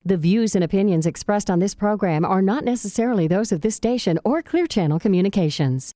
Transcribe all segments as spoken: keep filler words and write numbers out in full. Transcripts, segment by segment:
The views and opinions expressed on this program are not necessarily those of this station or Clear Channel Communications.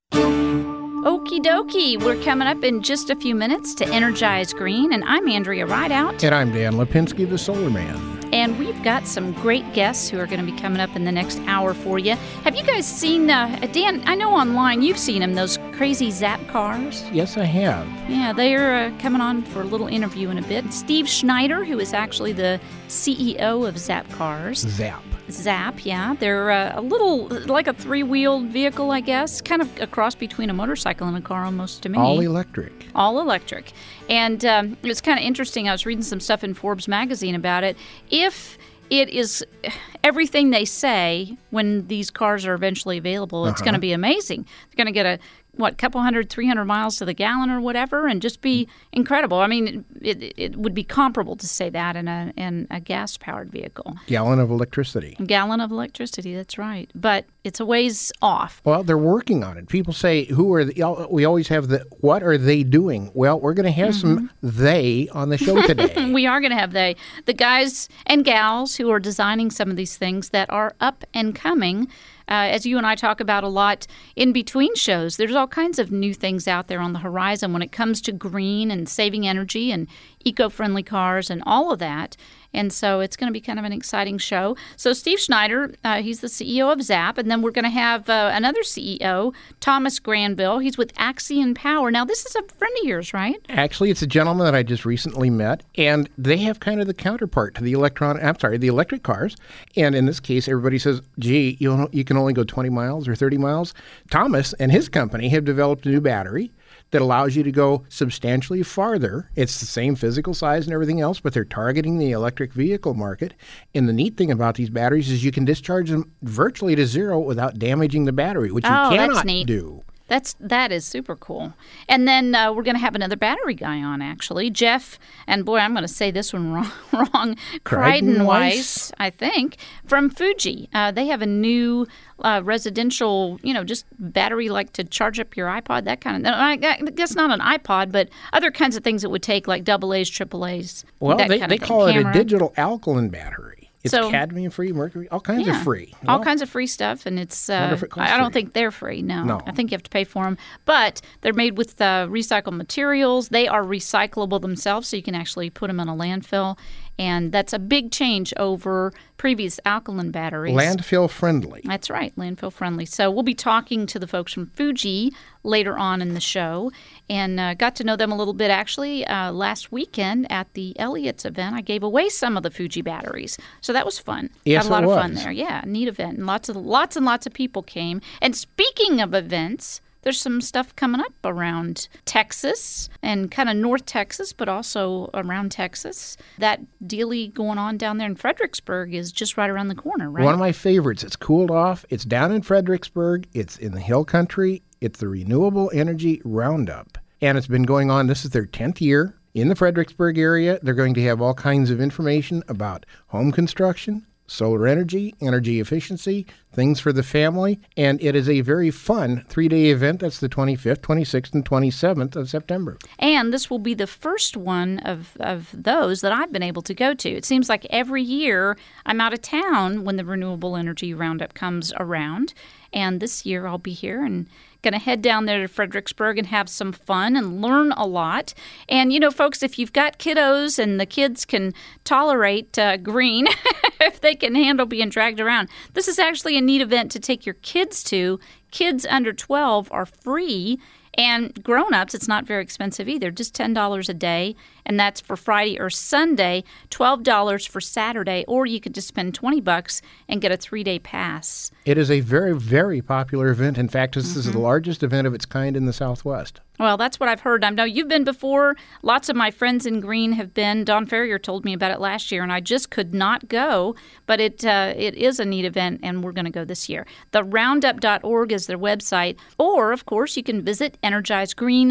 Okie dokie, we're coming up in just a few minutes to Energize Green, and I'm Andrea Rideout. And I'm Dan Lipinski, the Solar Man. And we've got some great guests who are going to be coming up in the next hour for you. Have you guys seen, uh, Dan, I know online you've seen them, those crazy Zap cars? Yes, I have. Yeah, they're uh, coming on for a little interview in a bit. Steve Schneider, who is actually the C E O of Zap Cars. Zap. Zap, yeah. They're uh, a little, like a three-wheeled vehicle, I guess. Kind of a cross between a motorcycle and a car almost to me. All electric. All electric. And um, it was kind of interesting. I was reading some stuff in Forbes magazine about it. If it is everything they say when these cars are eventually available, it's uh-huh. going to be amazing. They're going to get a what, couple hundred, three hundred miles to the gallon or whatever, and just be incredible. I mean, it it would be comparable to say that in a in a gas-powered vehicle. Gallon of electricity. A gallon of electricity, that's right. But it's a ways off. Well, they're working on it. People say, who are the, we always have the, what are they doing? Well, we're going to have mm-hmm. some they on the show today. We are going to have they. The guys and gals who are designing some of these things that are up and coming. Uh, as you and I talk about a lot in between shows, there's all kinds of new things out there on the horizon when it comes to green and saving energy and eco-friendly cars and all of that. And so it's going to be kind of an exciting show. So Steve Schneider, uh, he's the C E O of Zap. And then we're going to have uh, another C E O, Thomas Granville. He's with Axion Power. Now, this is a friend of yours, right? Actually, it's a gentleman that I just recently met. And they have kind of the counterpart to the electron, I'm sorry, the electric cars. And in this case, everybody says, gee, you know, you can only go twenty miles or thirty miles. Thomas and his company have developed a new battery that allows you to go substantially farther. It's the same physical size and everything else, but they're targeting the electric vehicle market. And the neat thing about these batteries is you can discharge them virtually to zero without damaging the battery, which oh, you cannot that's neat. do. That's that is super cool. And then uh, we're going to have another battery guy on, actually. Jeff, and boy, I'm going to say this one wrong, wrong. Kreidenweiss, I think, from Fuji. Uh, they have a new uh, residential, you know, just battery like to charge up your iPod, that kind of. I guess not an iPod, but other kinds of things it would take, like double A's, triple A's. Well, that they, kind they of thing. call Camera. it a digital alkaline battery. It's so, cadmium-free, mercury, all kinds yeah, of free. All well, kinds of free stuff, and it's, uh, it I don't free. think they're free, no. no. I think you have to pay for them. But they're made with uh, recycled materials. They are recyclable themselves, so you can actually put them in a landfill. And that's a big change over previous alkaline batteries. Landfill friendly. That's right, landfill friendly. So we'll be talking to the folks from Fuji later on in the show, and uh, got to know them a little bit actually uh, last weekend at the Elliott's event. I gave away some of the Fuji batteries, so that was fun. Yes, Had a lot it of was. fun there. Yeah, neat event, and lots of lots and lots of people came. And speaking of events, there's some stuff coming up around Texas and kind of North Texas, but also around Texas. That dealie going on down there in Fredericksburg is just right around the corner, right? One of my favorites. It's cooled off. It's down in Fredericksburg. It's in the Hill Country. It's the Renewable Energy Roundup. And it's been going on. This is their tenth year in the Fredericksburg area. They're going to have all kinds of information about home construction, solar energy, energy efficiency, things for the family, and it is a very fun three-day event. That's the twenty-fifth, twenty-sixth, and twenty-seventh of September. And this will be the first one of, of those that I've been able to go to. It seems like every year I'm out of town when the Renewable Energy Roundup comes around, and this year I'll be here and going to head down there to Fredericksburg and have some fun and learn a lot. And, you know, folks, if you've got kiddos and the kids can tolerate uh, green, if they can handle being dragged around, this is actually a neat event to take your kids to. Kids under twelve are free. And grown-ups, it's not very expensive either, just ten dollars a day, and that's for Friday or Sunday, twelve dollars for Saturday, or you could just spend twenty bucks and get a three-day pass. It is a very, very popular event. In fact, this mm-hmm. is the largest event of its kind in the Southwest. Well, that's what I've heard. I know you've been before. Lots of my friends in Green have been. Don Ferrier told me about it last year, and I just could not go. But it uh, it is a neat event, and we're going to go this year. The roundup dot org is their website. Or, of course, you can visit energize green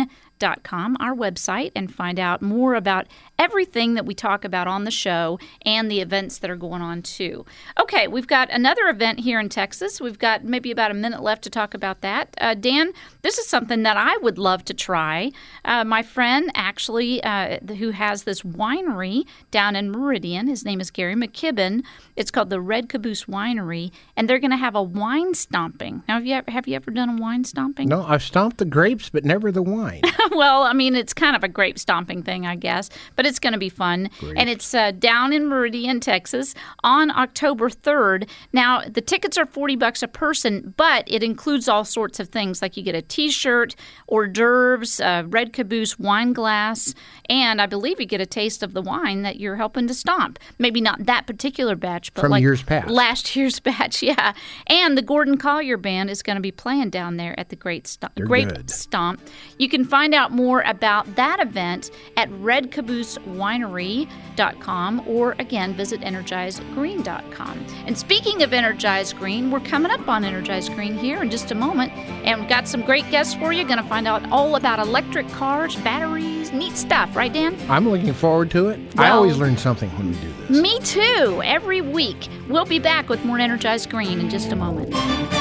dot com, our website, and find out more about everything that we talk about on the show and the events that are going on too. Okay, we've got another event here in Texas. We've got maybe about a minute left to talk about that. Uh, Dan, this is something that I would love to try. Uh, my friend actually, uh, who has this winery down in Meridian, his name is Gary McKibben. It's called the Red Caboose Winery, and they're going to have a wine stomping. Now, have you ever, have you ever done a wine stomping? No, I've stomped the grapes, but never the wine. Well, I mean, it's kind of a grape stomping thing, I guess, but it's going to be fun. Great. And it's uh, down in Meridian, Texas, on October third. Now, the tickets are forty bucks a person, but it includes all sorts of things, like you get a T-shirt, hors d'oeuvres, uh, Red Caboose wine glass, and I believe you get a taste of the wine that you're helping to stomp. Maybe not that particular batch, but From like years past. last year's batch, yeah. And the Gordon Collier Band is going to be playing down there at the Great Stomp. They're Great good. Stomp. You can find out more about that event at red caboose winery dot com or, again, visit energize green dot com. And speaking of Energize Green, we're coming up on Energize Green here in just a moment, and we've got some great guests for you. Going to find out all about electric cars, batteries, neat stuff, right, Dan? I'm looking forward to it. I Well- always learn something when we do this. Me too, every week. We'll be back with more Energize Green in just a moment.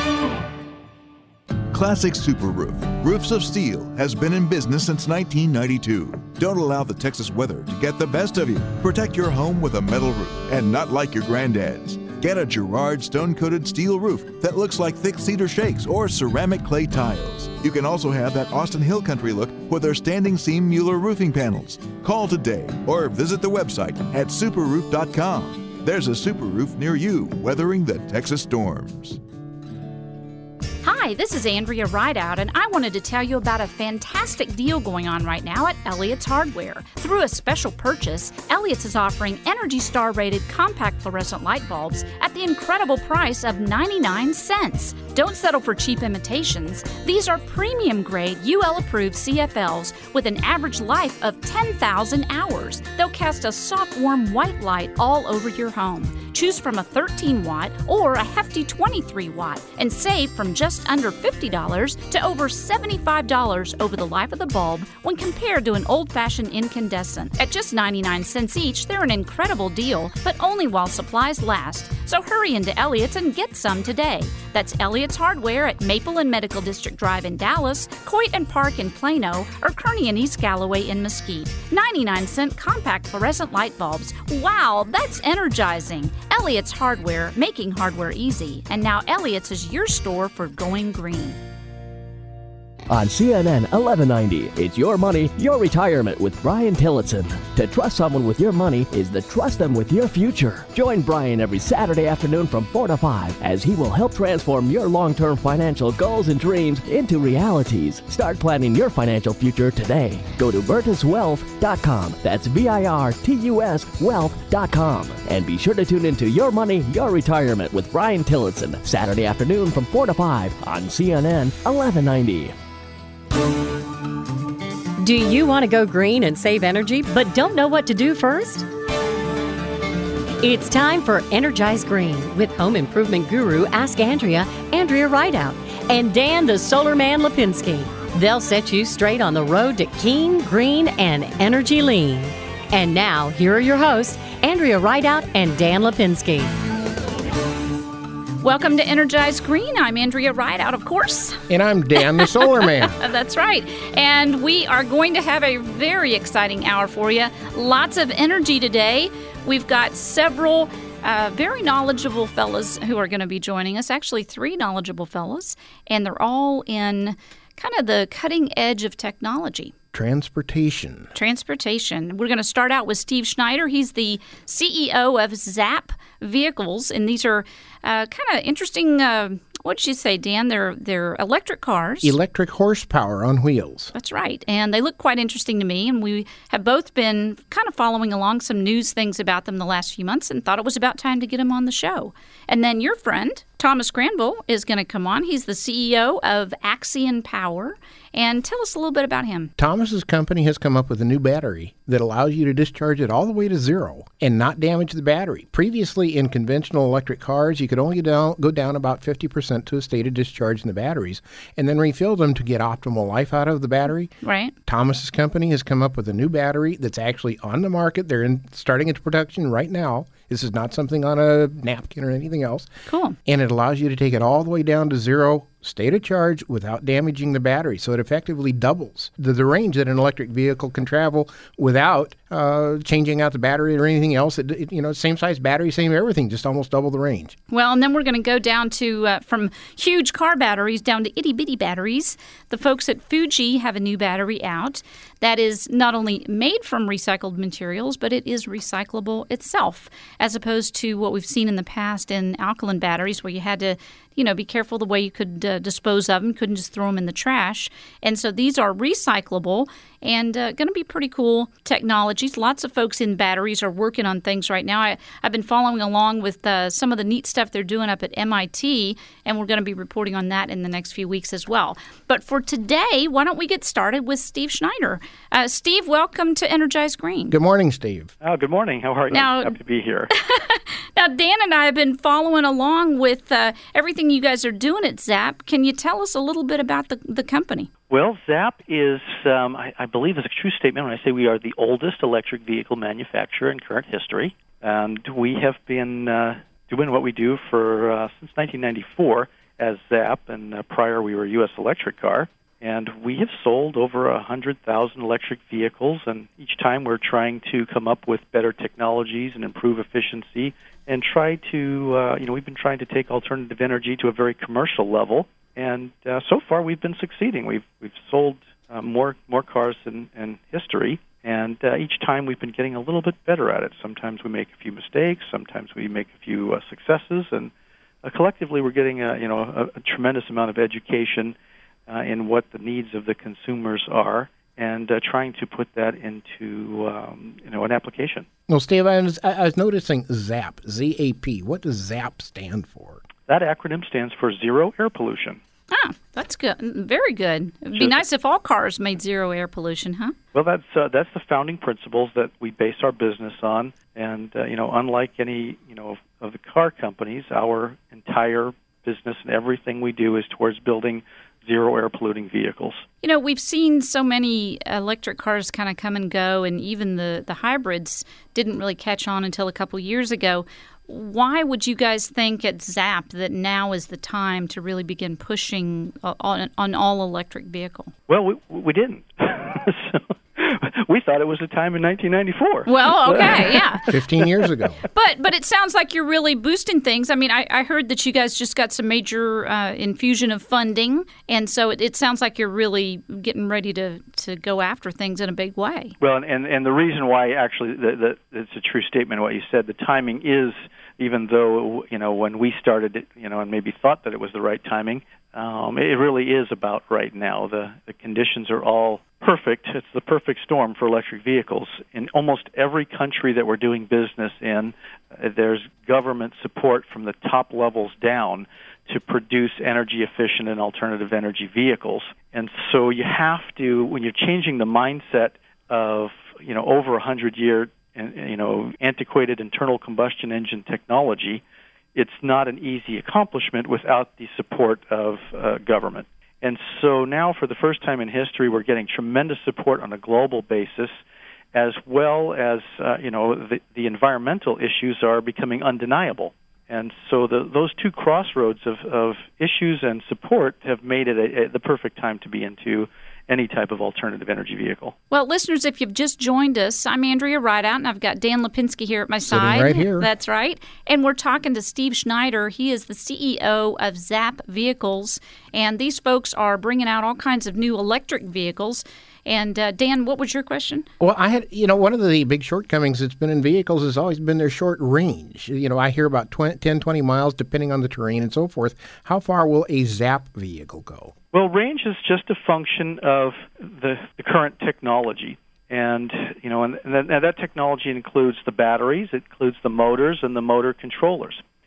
Classic Super Roof, Roofs of Steel, has been in business since nineteen ninety-two. Don't allow the Texas weather to get the best of you. Protect your home with a metal roof, and not like your granddad's. Get a Girard stone-coated steel roof that looks like thick cedar shakes or ceramic clay tiles. You can also have that Austin Hill Country look with their standing seam Mueller roofing panels. Call today or visit the website at super roof dot com. There's a super roof near you, weathering the Texas storms. Hi, this is Andrea Rideout, and I wanted to tell you about a fantastic deal going on right now at Elliott's Hardware. Through a special purchase, Elliott's is offering Energy Star rated compact fluorescent light bulbs at the incredible price of ninety-nine cents. Don't settle for cheap imitations. These are premium grade U L approved C F Ls with an average life of ten thousand hours. They'll cast a soft, warm white light all over your home. Choose from a thirteen watt or a hefty twenty-three watt and save from just under fifty dollars to over seventy-five dollars over the life of the bulb when compared to an old-fashioned incandescent. At just ninety-nine cents each, they're an incredible deal, but only while supplies last. So hurry into Elliott's and get some today. That's Elliott's Hardware at Maple and Medical District Drive in Dallas, Coit and Park in Plano, or Kearney and East Galloway in Mesquite. ninety-nine cent compact fluorescent light bulbs. Wow, that's energizing. Elliott's Hardware, making hardware easy. And now Elliott's is your store for going green. On C N N eleven ninety, it's your money, your retirement with Brian Tillotson. To trust someone with your money is to trust them with your future. Join Brian every Saturday afternoon from four to five as he will help transform your long-term financial goals and dreams into realities. Start planning your financial future today. Go to virtus wealth dot com. That's V I R T U S wealth dot com. And be sure to tune into Your Money, Your Retirement with Brian Tillotson, Saturday afternoon from four to five on C N N eleven ninety. Do you want to go green and save energy, but don't know what to do first? It's time for Energize Green with home improvement guru Ask Andrea, Andrea Rideout, and Dan the Solar Man Lipinski. They'll set you straight on the road to keen, green, and energy lean. And now, here are your hosts, Andrea Rideout and Dan Lipinski. Welcome to Energize Green. I'm Andrea Rideout, of course. And I'm Dan the Solar Man. That's right. And we are going to have a very exciting hour for you. Lots of energy today. We've got several uh, very knowledgeable fellas who are going to be joining us. Actually, three knowledgeable fellas. And they're all in kind of the cutting edge of technology. Transportation. Transportation. We're going to start out with Steve Schneider. He's the C E O of Zap Vehicles, and these are uh, kind of interesting. Uh, what did you say, Dan? They're they're electric cars. Electric horsepower on wheels. That's right, and they look quite interesting to me. And we have both been kind of following along some news things about them the last few months, and thought it was about time to get them on the show. And then your friend Thomas Granville is going to come on. He's the C E O of Axion Power. And tell us a little bit about him. Thomas's company has come up with a new battery that allows you to discharge it all the way to zero and not damage the battery. Previously, in conventional electric cars, you could only down, go down about fifty percent to a state of discharge in the batteries and then refill them to get optimal life out of the battery. Right. Thomas's company has come up with a new battery that's actually on the market. They're in, starting into production right now. This is not something on a napkin or anything else. Cool. And it allows you to take it all the way down to zero state of charge without damaging the battery. So it effectively doubles the, the range that an electric vehicle can travel without uh, changing out the battery or anything else. It, it, you know, same size battery, same everything, just almost double the range. Well, and then we're going to go down to, uh, from huge car batteries down to itty-bitty batteries. The folks at Fuji have a new battery out that is not only made from recycled materials, but it is recyclable itself, as opposed to what we've seen in the past in alkaline batteries where you had to, you know, be careful the way you could uh, dispose of them, couldn't just throw them in the trash. And so these are recyclable and uh, going to be pretty cool technologies. Lots of folks in batteries are working on things right now. I, I've been following along with uh, some of the neat stuff they're doing up at M I T, and we're going to be reporting on that in the next few weeks as well. But for today, why don't we get started with Steve Schneider. Uh, Steve, welcome to Energize Green. Good morning, Steve. Oh, good morning. How are you? Now, Happy to be here. Now, Dan and I have been following along with uh, everything you guys are doing at Zap. Can you tell us a little bit about the, the company? Well, Zap is, um, I, I believe it's a true statement when I say we are the oldest electric vehicle manufacturer in current history. And we have been uh, doing what we do for uh, since nineteen ninety-four as Zap, and uh, prior we were U S Electric Car. And we have sold over one hundred thousand electric vehicles, and each time we're trying to come up with better technologies and improve efficiency and try to, uh, you know, we've been trying to take alternative energy to a very commercial level. And uh, so far, we've been succeeding. We've we've sold uh, more more cars in, in history, and uh, each time we've been getting a little bit better at it. Sometimes we make a few mistakes, sometimes we make a few uh, successes, and uh, collectively, we're getting a, you know a, a tremendous amount of education uh, in what the needs of the consumers are, and uh, trying to put that into um, you know an application. Well, Steve, I was, I was noticing ZAP, Z A P. What does ZAP stand for? That acronym stands for Zero Air Pollution. Ah, that's good. Very good. It'd be Sure. nice if all cars made zero air pollution, huh? Well, that's uh, that's the founding principles that we base our business on, and uh, you know, unlike any you know of, of the car companies, our entire business and everything we do is towards building zero air polluting vehicles. You know, we've seen so many electric cars kind of come and go, and even the, the hybrids didn't really catch on until a couple years ago. Why would you guys think at Zap that now is the time to really begin pushing on on all electric vehicle? Well, we, we didn't. so, we thought it was the time in nineteen ninety-four. Well, okay, yeah. fifteen years ago. But but it sounds like you're really boosting things. I mean, I, I heard that you guys just got some major uh, infusion of funding, and so it, it sounds like you're really getting ready to, to go after things in a big way. Well, and, and, and the reason why, actually, the, the, it's a true statement what you said. The timing is, even though, you know, when we started it, you know, and maybe thought that it was the right timing, um, it really is about right now. The, the conditions are all perfect. It's the perfect storm for electric vehicles. In almost every country that we're doing business in, uh, there's government support from the top levels down to produce energy-efficient and alternative energy vehicles. And so you have to, when you're changing the mindset of, you know, over a hundred-year, you know, antiquated internal combustion engine technology, it's not an easy accomplishment without the support of uh, government. And so now, for the first time in history, we're getting tremendous support on a global basis, as well as, uh, you know, the, the environmental issues are becoming undeniable. And so the, those two crossroads of, of issues and support have made it a, a, the perfect time to be into any type of alternative energy vehicle. Well, listeners, if you've just joined us, I'm Andrea Rideout, and I've got Dan Lipinski here at my Sitting side. right here. That's right. And we're talking to Steve Schneider. He is the C E O of Zap Vehicles, and these folks are bringing out all kinds of new electric vehicles. And uh, Dan, what was your question? Well, I had, you know, one of the big shortcomings that's been in vehicles has always been their short range. You know, I hear about twenty, ten, twenty miles, depending on the terrain and so forth. How far will a Zap vehicle go? Well, range is just a function of the, the current technology. And, you know, and, and that, and that technology includes the batteries, it includes the motors and the motor controllers.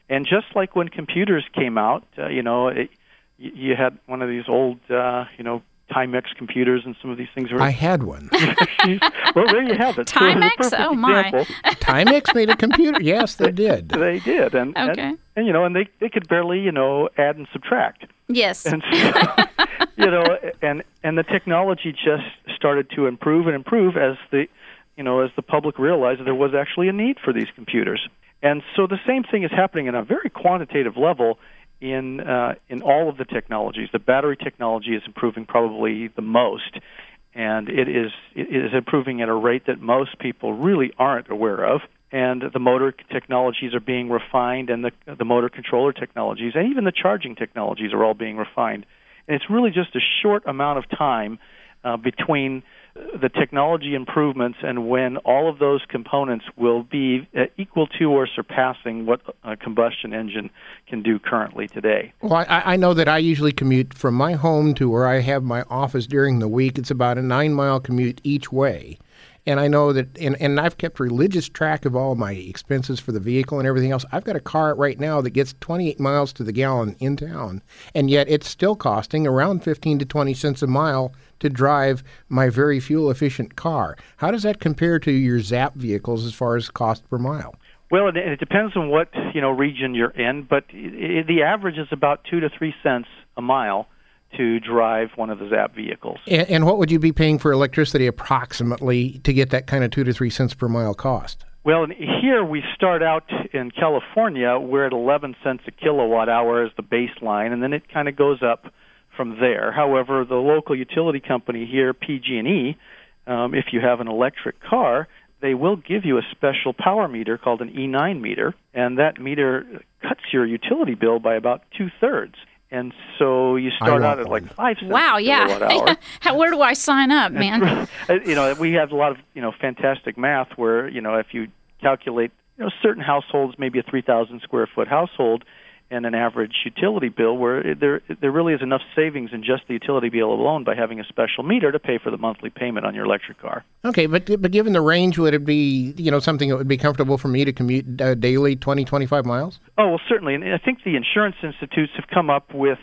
And just like when computers came out, uh, you know, it, you had one of these old, uh, you know, Timex computers, and some of these things were. I had one. Well, there you have it. Timex? So oh my! Timex made a computer. Yes, they did. They did, and, okay. and and you know, and they they could barely, you know, add and subtract. Yes. And so, you know, and and the technology just started to improve and improve as the, you know, as the public realized that there was actually a need for these computers. And so the same thing is happening in a very quantitative level in uh, in all of the technologies. The battery technology is improving probably the most, and it is it is improving at a rate that most people really aren't aware of. And the motor technologies are being refined, and the the motor controller technologies, and even the charging technologies are all being refined. And it's really just a short amount of time uh, between the technology improvements and when all of those components will be uh, equal to or surpassing what a combustion engine can do currently today. Well, I, I know that I usually commute from my home to where I have my office during the week. It's about a nine-mile commute each way. And I know that, and, and I've kept religious track of all my expenses for the vehicle and everything else. I've got a car right now that gets twenty-eight miles to the gallon in town, and yet it's still costing around fifteen to twenty cents a mile to drive my very fuel-efficient car. How does that compare to your ZAPP vehicles as far as cost per mile? Well, it, it depends on what, you know, region you're in, but it, the average is about two to three cents a mile to drive one of the ZAPP vehicles. And, and what would you be paying for electricity approximately to get that kind of two to three cents per mile cost? Well, here we start out in California. We're at eleven cents a kilowatt hour as the baseline, and then it kind of goes up from there. However, the local utility company here, P G and E, um, if you have an electric car, they will give you a special power meter called an E nine meter, and that meter cuts your utility bill by about two-thirds. And so you start out at like five cents wow, a kilowatt yeah. hour. How, where do I sign up, man? You know, we have a lot of, you know, fantastic math where, you know, if you calculate, you know, certain households, maybe a three thousand square foot household, and an average utility bill, where there there really is enough savings in just the utility bill alone by having a special meter to pay for the monthly payment on your electric car. Okay, but but given the range, would it be, you know, something that would be comfortable for me to commute uh, daily twenty, twenty-five miles? Oh, well, certainly. And I think the insurance institutes have come up with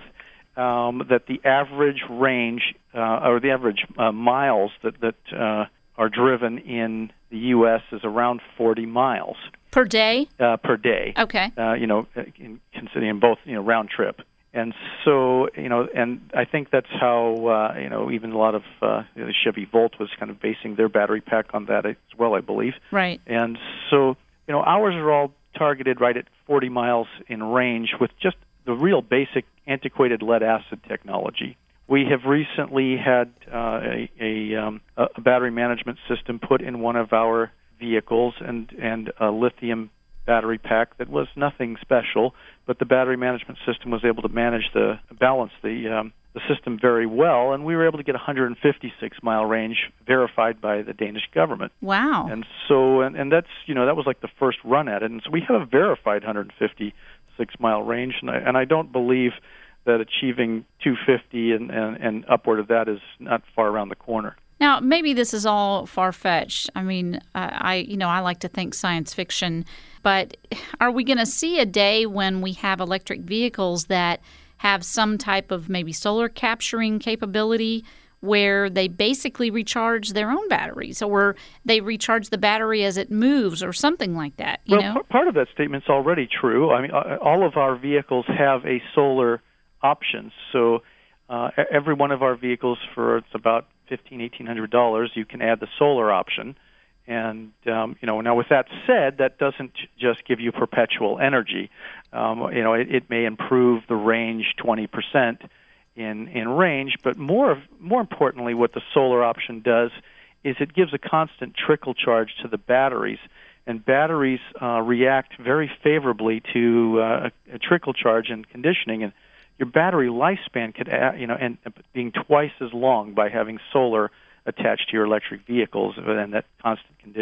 um, that the average range uh, or the average uh, miles that, that uh, are driven in the U S is around forty miles. Per day? Uh, per day. Okay. Uh, you know, in, considering both, you know, round trip. And so, you know, and I think that's how, uh, you know, even a lot of uh, you know, the Chevy Volt was kind of basing their battery pack on that as well, I believe. Right. And so, you know, ours are all targeted right at forty miles in range with just the real basic antiquated lead-acid technology. We have recently had uh, a, a, um, a battery management system put in one of our vehicles, and, and a lithium battery pack that was nothing special, but the battery management system was able to manage the balance the um, the system very well, and we were able to get a one hundred fifty-six mile range verified by the Danish government. Wow. And so, and, and that's, you know, that was like the first run at it, and so we have a verified one hundred fifty-six mile range, and I, and I don't believe that achieving two hundred fifty and, and, and upward of that is not far around the corner. Now, maybe this is all far-fetched. I mean, uh, I you know I like to think science fiction, but are we going to see a day when we have electric vehicles that have some type of maybe solar capturing capability where they basically recharge their own batteries, or they recharge the battery as it moves, or something like that? You well, know? p- part of that statement's already true. I mean, all of our vehicles have a solar option, so uh, every one of our vehicles, for it's about fifteen, eighteen hundred dollars, you can add the solar option. And um, you know, now with that said, that doesn't just give you perpetual energy. Um, you know, it, it may improve the range twenty percent in in range, but more more importantly, what the solar option does is it gives a constant trickle charge to the batteries, and batteries uh, react very favorably to uh, a, a trickle charge and conditioning. And your battery lifespan could, add, you know, end up being twice as long by having solar attached to your electric vehicles and that constant conditioning.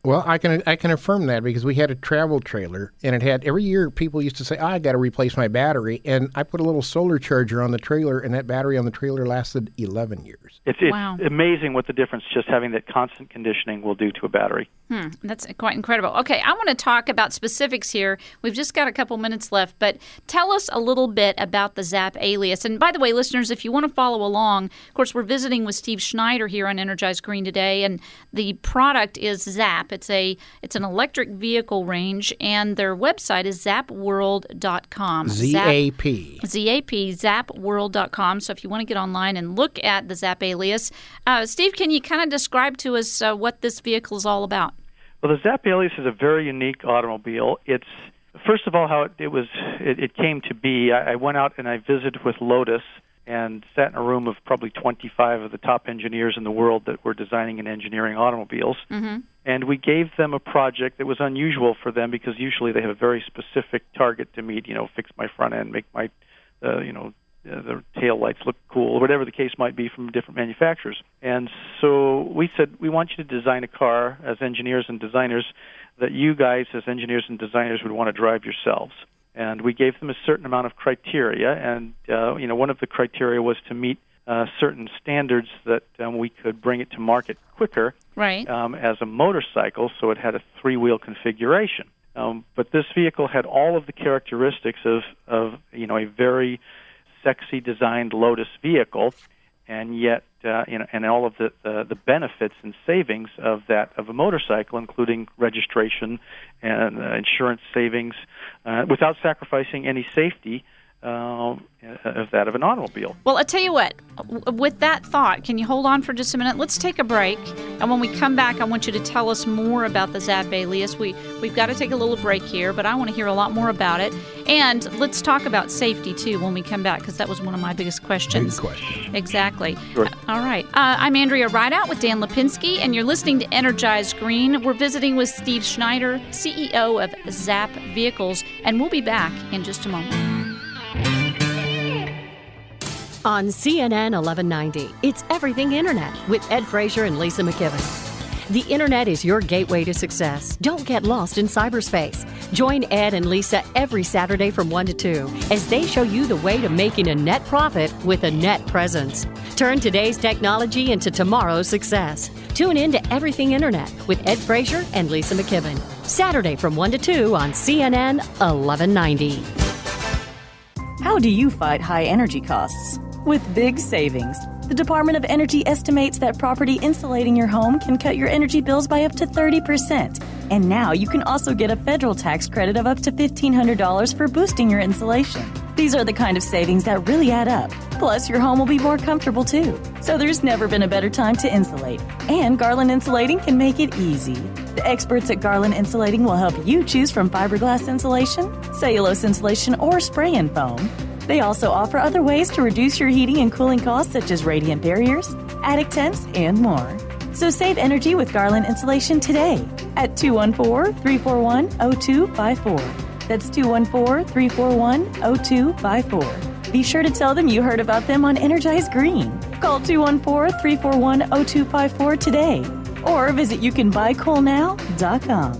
Well, I can I can affirm that because we had a travel trailer, and it had every year people used to say, oh, I got to replace my battery, and I put a little solar charger on the trailer, and that battery on the trailer lasted eleven years. It's, it's wow. amazing what the difference just having that constant conditioning will do to a battery. Hmm, that's quite incredible. Okay, I want to talk about specifics here. We've just got a couple minutes left, but tell us a little bit about the Zap Alias. And by the way, listeners, if you want to follow along, of course, we're visiting with Steve Schneider here on Energize Green today, and the product is Zap. It's a it's an electric vehicle range, and their website is zap world dot com. Z A P. Z A P, zap world dot com. So if you want to get online and look at the Zap Alias, uh, Steve, can you kind of describe to us uh, what this vehicle is all about? Well, the Zap Alias is a very unique automobile. It's first of all how it, it was. It, it came to be. I, I went out and I visited with Lotus and sat in a room of probably twenty-five of the top engineers in the world that were designing and engineering automobiles. Mm-hmm. And we gave them a project that was unusual for them because usually they have a very specific target to meet. You know, fix my front end, make my, uh, you know, uh, the tail lights look cool, or whatever the case might be from different manufacturers. And so we said, we want you to design a car as engineers and designers that you guys as engineers and designers would want to drive yourselves. And we gave them a certain amount of criteria, and uh, you know, one of the criteria was to meet uh, certain standards that um, we could bring it to market quicker, right? Um, as a motorcycle, so it had a three-wheel configuration. Um, but this vehicle had all of the characteristics of, of you know, a very sexy designed Lotus vehicle, and yet uh, you know, and all of the, the the benefits and savings of that of a motorcycle, including registration and uh, insurance savings, uh, without sacrificing any safety uh, of that of an automobile. Well, I tell you what, with that thought, can you hold on for just a minute? Let's take a break, and when we come back, I want you to tell us more about the Zap Alias. We, we've got to take a little break here, but I want to hear a lot more about it. And let's talk about safety, too, when we come back, because that was one of my biggest questions. Big question. Exactly. Sure. All right. Uh, I'm Andrea Rideout with Dan Lipinski, and you're listening to Energize Green. We're visiting with Steve Schneider, C E O of Zap Vehicles, and we'll be back in just a moment. On C N N eleven ninety, it's Everything Internet with Ed Frazier and Lisa McKibben. The Internet is your gateway to success. Don't get lost in cyberspace. Join Ed and Lisa every Saturday from one to two as they show you the way to making a net profit with a net presence. Turn today's technology into tomorrow's success. Tune in to Everything Internet with Ed Frazier and Lisa McKibben. Saturday from one to two on C N N eleven ninety. How do you fight high energy costs? With big savings. The Department of Energy estimates that property insulating your home can cut your energy bills by up to thirty percent. And now you can also get a federal tax credit of up to fifteen hundred dollars for boosting your insulation. These are the kind of savings that really add up. Plus, your home will be more comfortable too. So there's never been a better time to insulate. And Garland Insulating can make it easy. The experts at Garland Insulating will help you choose from fiberglass insulation, cellulose insulation, or spray-in foam. They also offer other ways to reduce your heating and cooling costs, such as radiant barriers, attic tents, and more. So save energy with Garland Insulation today at two one four, three four one, zero two five four. That's two one four, three four one, zero two five four. Be sure to tell them you heard about them on Energize Green. Call two one four, three four one, zero two five four today or visit you can buy coal now dot com.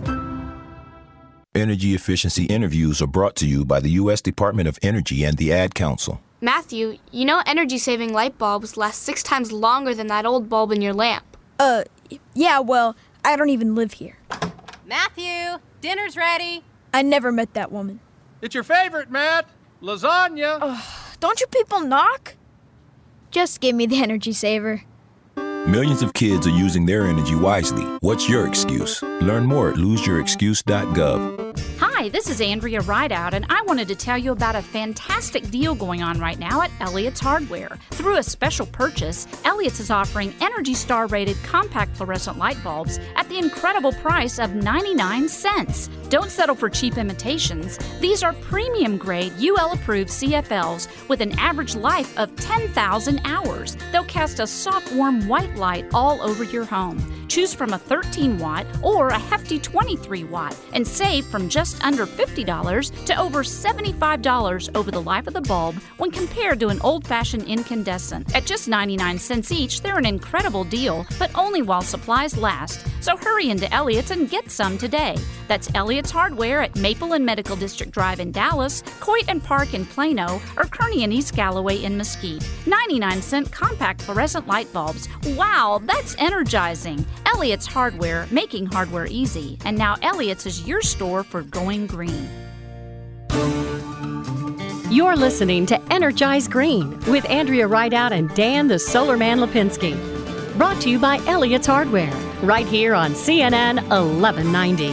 Energy efficiency interviews are brought to you by the U S Department of Energy and the Ad Council. Matthew, you know energy-saving light bulbs last six times longer than that old bulb in your lamp. Uh, yeah, well, I don't even live here. Matthew, dinner's ready. I never met that woman. It's your favorite, Matt. Lasagna. Uh, don't you people knock? Just give me the energy saver. Millions of kids are using their energy wisely. What's your excuse? Learn more at lose your excuse dot gov. Hi, this is Andrea Rideout, and I wanted to tell you about a fantastic deal going on right now at Elliott's Hardware. Through a special purchase, Elliott's is offering Energy Star rated compact fluorescent light bulbs at the incredible price of ninety-nine cents. Don't settle for cheap imitations. These are premium-grade U L-approved C F Ls with an average life of ten thousand hours. They'll cast a soft, warm white light all over your home. Choose from a thirteen watt or a hefty twenty-three watt and save from just under fifty dollars to over seventy-five dollars over the life of the bulb when compared to an old-fashioned incandescent. At just ninety-nine cents each, they're an incredible deal, but only while supplies last. So hurry into Elliott's and get some today. That's Elliott's Hardware at Maple and Medical District Drive in Dallas, Coit and Park in Plano, or Kearney and East Galloway in Mesquite. ninety-nine cent compact fluorescent light bulbs. Wow, that's energizing. Elliott's Hardware, making hardware easy. And now Elliott's is your store for going green. You're listening to Energize Green with Andrea Rideout and Dan the Solar Man Lipinski. Brought to you by Elliott's Hardware, right here on C N N eleven ninety.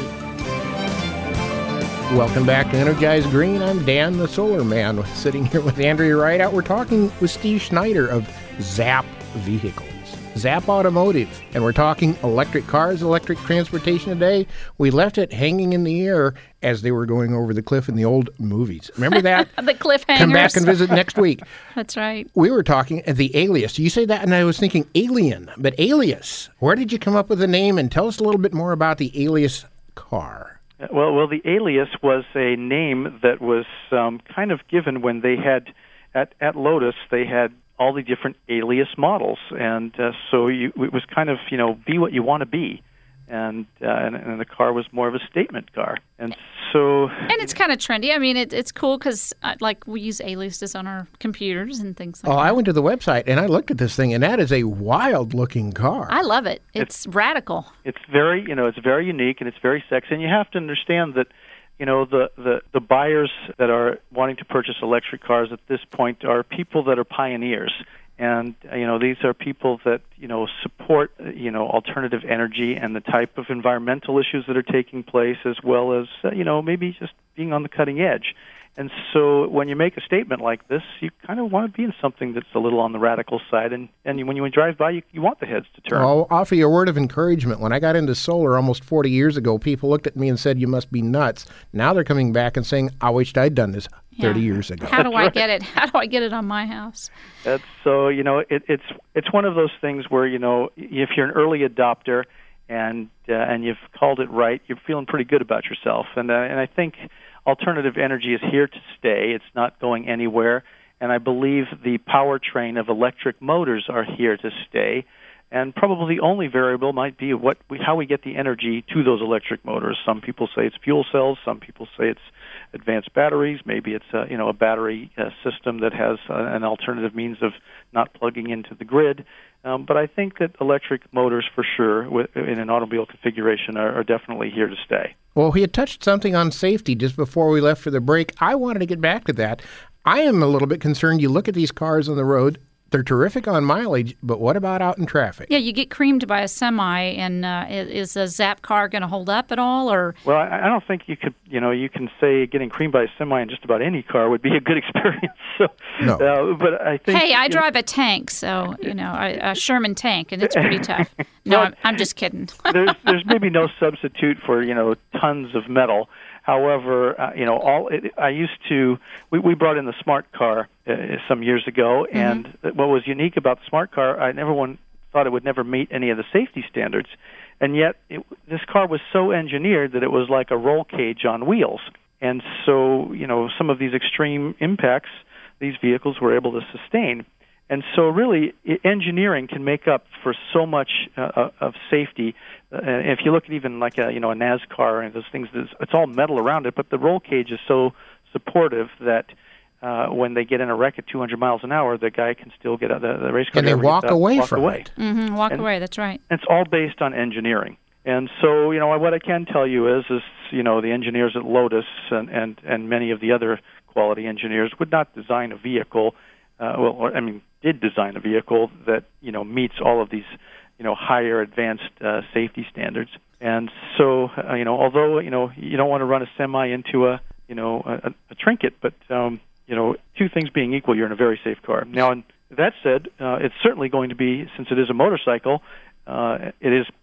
Welcome back to Energize Green. I'm Dan the Solar Man, sitting here with Andrea Rideout. We're talking with Steve Schneider of Zap Vehicles, Zap Automotive, and we're talking electric cars, electric transportation today. We left it hanging in the air as they were going over the cliff in the old movies. Remember that? The cliffhangers. Come back and visit next week. That's right. We were talking at the Alias. You say that, and I was thinking Alien, but Alias. Where did you come up with the name? And tell us a little bit more about the Alias car. Well, well, the Alias was a name that was um, kind of given when they had, at, at Lotus, they had all the different Alias models. And uh, so you, it was kind of, you know, be what you want to be. And, uh, and and the car was more of a statement car. And so... And it's kind of trendy. I mean, it, it's cool because, uh, like, we use aliases on our computers and things like oh, that. Oh, I went to the website, and I looked at this thing, and that is a wild-looking car. I love it. It's, it's radical. It's very, you know, it's very unique, and it's very sexy. And you have to understand that, you know, the, the, the buyers that are wanting to purchase electric cars at this point are people that are pioneers. And, you know, these are people that, you know, support, you know, alternative energy and the type of environmental issues that are taking place, as well as, uh, you know, maybe just being on the cutting edge. And so when you make a statement like this, you kind of want to be in something that's a little on the radical side. And, and when you drive by, you, you want the heads to turn. I'll offer you a word of encouragement. When I got into solar almost forty years ago, people looked at me and said, you must be nuts. Now they're coming back and saying, I wished I'd done this thirty yeah. years ago. How do That's I right. get it? How do I get it on my house? That's so, you know, it, it's it's one of those things where, you know, if you're an early adopter and uh, and you've called it right, you're feeling pretty good about yourself. And uh, and I think alternative energy is here to stay. It's not going anywhere. And I believe the powertrain of electric motors are here to stay. And probably the only variable might be what we, how we get the energy to those electric motors. Some people say it's fuel cells. Some people say it's advanced batteries. Maybe it's a, you know, a battery uh, system that has uh, an alternative means of not plugging into the grid. Um, but I think that electric motors, for sure, with, in an automobile configuration, are, are definitely here to stay. Well, we had touched something on safety just before we left for the break. I wanted to get back to that. I am a little bit concerned. You look at these cars on the road. They're terrific on mileage, but what about out in traffic? Yeah, you get creamed by a semi, and uh, is a Zap car going to hold up at all? Or well, I, I don't think you could. You know, you can say getting creamed by a semi in just about any car would be a good experience. So, no. uh, but I think. Hey, I drive know, a tank, so you know, a, a Sherman tank, and it's pretty tough. No, well, I'm, I'm just kidding. there's there's maybe no substitute for, you know, tons of metal. However, uh, you know, all it, I used to. We, we brought in the smart car uh, some years ago, mm-hmm. and what was unique about the smart car, I never one thought it would never meet any of the safety standards, and yet it, this car was so engineered that it was like a roll cage on wheels. And so, you know, some of these extreme impacts, these vehicles were able to sustain. And so really, engineering can make up for so much uh, of safety. Uh, if you look at even like a, you know, a NASCAR and those things, it's all metal around it, but the roll cage is so supportive that uh, when they get in a wreck at two hundred miles an hour, the guy can still get out, the, the race car and they walk out, away walk from away. it. Mm-hmm, walk and away, that's right. It's all based on engineering. And so, you know, what I can tell you is, is you know, the engineers at Lotus and, and, and many of the other quality engineers would not design a vehicle, uh, well, or, I mean, did design a vehicle that, you know, meets all of these, you know, higher advanced uh, safety standards. And so, uh, you know, although, you know, you don't want to run a semi into a, you know, a, a trinket, but, um, you know, two things being equal, you're in a very safe car. Now, and that said, uh, it's certainly going to be, since it is a motorcycle, uh, it is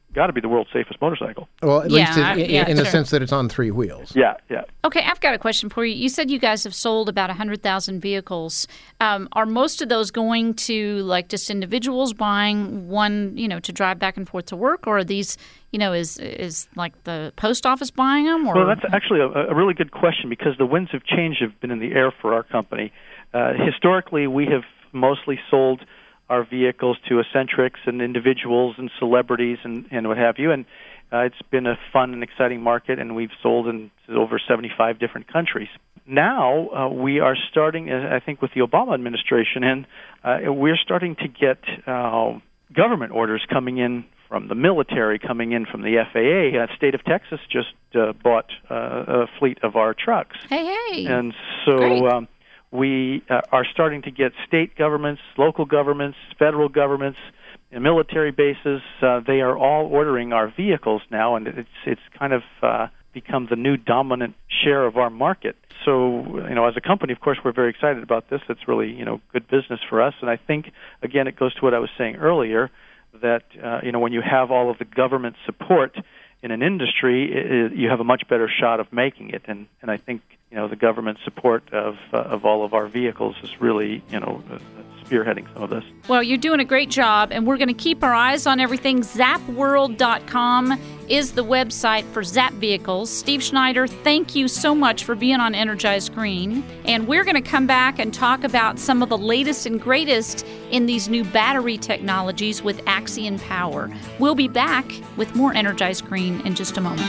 got to be the world's safest motorcycle. Well, at Yeah, least I- in, yeah, in the sure. sense that it's on three wheels. Yeah, yeah. Okay, I've got a question for you. You said you guys have sold about one hundred thousand vehicles. Um, are most of those going to like just individuals buying one, you know, to drive back and forth to work, or are these, you know, is is like the post office buying them? Or Well, that's actually a, a really good question because the winds of change have been in the air for our company. Uh, historically, we have mostly sold our vehicles to eccentrics and individuals and celebrities and, and what have you, and uh, it's been a fun and exciting market, and we've sold in over seventy-five different countries. Now uh, we are starting, uh, I think, with the Obama administration, and uh, we're starting to get uh, government orders coming in from the military, coming in from the F A A. Uh, state of Texas just uh, bought uh, a fleet of our trucks. Hey, hey. And so um, we uh, are starting to get state governments, local governments, federal governments, and military bases. Uh, they are all ordering our vehicles now, and it's it's kind of uh, become the new dominant share of our market. So, you know, as a company, of course, we're very excited about this. It's really, you know, good business for us. And I think, again, it goes to what I was saying earlier, that, uh, you know, when you have all of the government support in an industry, it, it, you have a much better shot of making it. And, and I think, you know, the government support of uh, of all of our vehicles is really, you know, uh, spearheading some of this. Well, you're doing a great job, and we're going to keep our eyes on everything. zap world dot com is the website for Zap Vehicles. Steve Schneider, thank you so much for being on Energized Green. And we're going to come back and talk about some of the latest and greatest in these new battery technologies with Axion Power. We'll be back with more Energized Green in just a moment.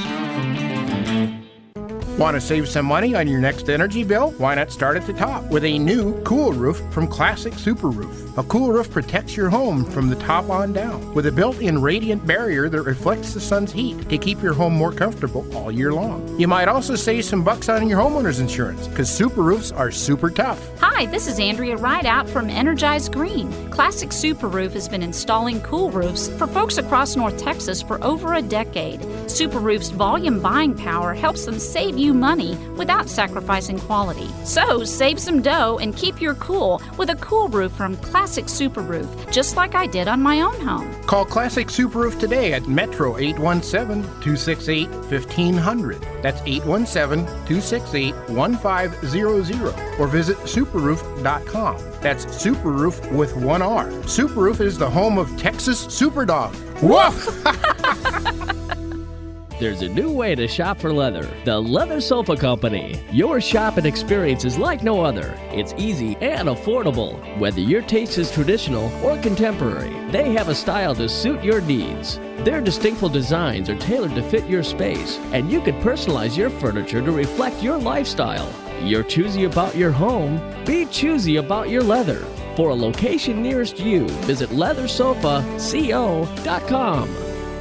Want to save some money on your next energy bill? Why not start at the top with a new Cool Roof from Classic Super Roof? A Cool Roof protects your home from the top on down with a built-in radiant barrier that reflects the sun's heat to keep your home more comfortable all year long. You might also save some bucks on your homeowner's insurance because Super Roofs are super tough. Hi, this is Andrea Rideout from Energized Green. Classic Super Roof has been installing cool roofs for folks across North Texas for over a decade. Super Roof's volume buying power helps them save you money without sacrificing quality. So save some dough and keep your cool with a cool roof from Classic Super Roof, just like I did on my own home. Call Classic Super Roof today at Metro eight one seven, two six eight, fifteen hundred. That's eight one seven, two six eight, one five zero zero. Or visit super roof dot com. That's Super Roof with one R. Super Roof is the home of Texas Superdog. Woof! There's a new way to shop for leather. The Leather Sofa Company. Your shopping experience is like no other. It's easy and affordable. Whether your taste is traditional or contemporary, they have a style to suit your needs. Their distinctful designs are tailored to fit your space, and you can personalize your furniture to reflect your lifestyle. You're choosy about your home. Be choosy about your leather. For a location nearest you, visit leather sofa co dot com.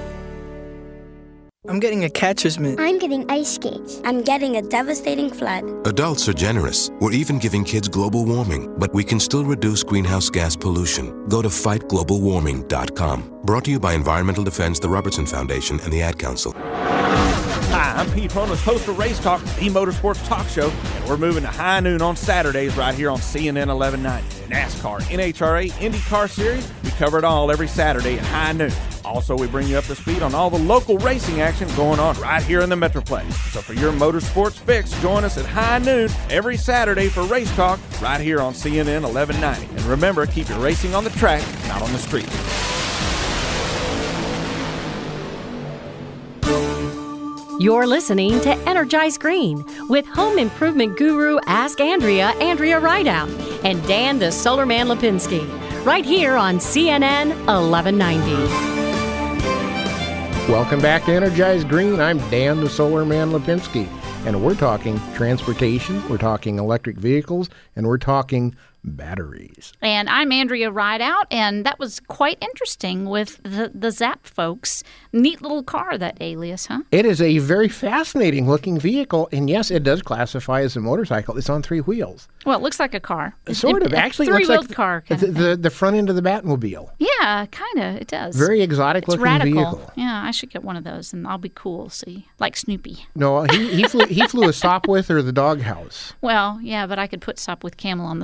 I'm getting a catcher's mitt. I'm getting ice skates. I'm getting a devastating flood. Adults are generous. We're even giving kids global warming, but we can still reduce greenhouse gas pollution. Go to fight global warming dot com. Brought to you by Environmental Defense, the Robertson Foundation, and the Ad Council. Hi, I'm Pete Ronas, host of Race Talk, the Motorsports Talk Show, and we're moving to high noon on Saturdays right here on C N N eleven ninety. NASCAR, N H R A, IndyCar Series, we cover it all every Saturday at high noon. Also, we bring you up to speed on all the local racing action going on right here in the Metroplex. So for your motorsports fix, join us at high noon every Saturday for Race Talk right here on C N N eleven ninety. And remember, keep your racing on the track, not on the street. You're listening to Energize Green with home improvement guru Ask Andrea, Andrea Rideout, and Dan the Solar Man Lipinski, right here on C N N eleven ninety. Welcome back to Energize Green. I'm Dan the Solar Man Lipinski, and we're talking transportation, we're talking electric vehicles, and we're talking batteries. And I'm Andrea Rideout, and that was quite interesting with the, the Zap folks. Neat little car, that Alias, huh? It is a very fascinating looking vehicle, and yes, it does classify as a motorcycle. It's on three wheels. Well, it looks like a car. Sort of. A Actually, it looks three-wheeled like car. the, the, the front end of the Batmobile. Yeah, kind of. It does. Very exotic it's looking radical. vehicle. Yeah, I should get one of those, and I'll be cool, see? Like Snoopy. No, he, he, flew, he flew a Sopwith or the Doghouse. Well, yeah, but I could put Sopwith Camel on the side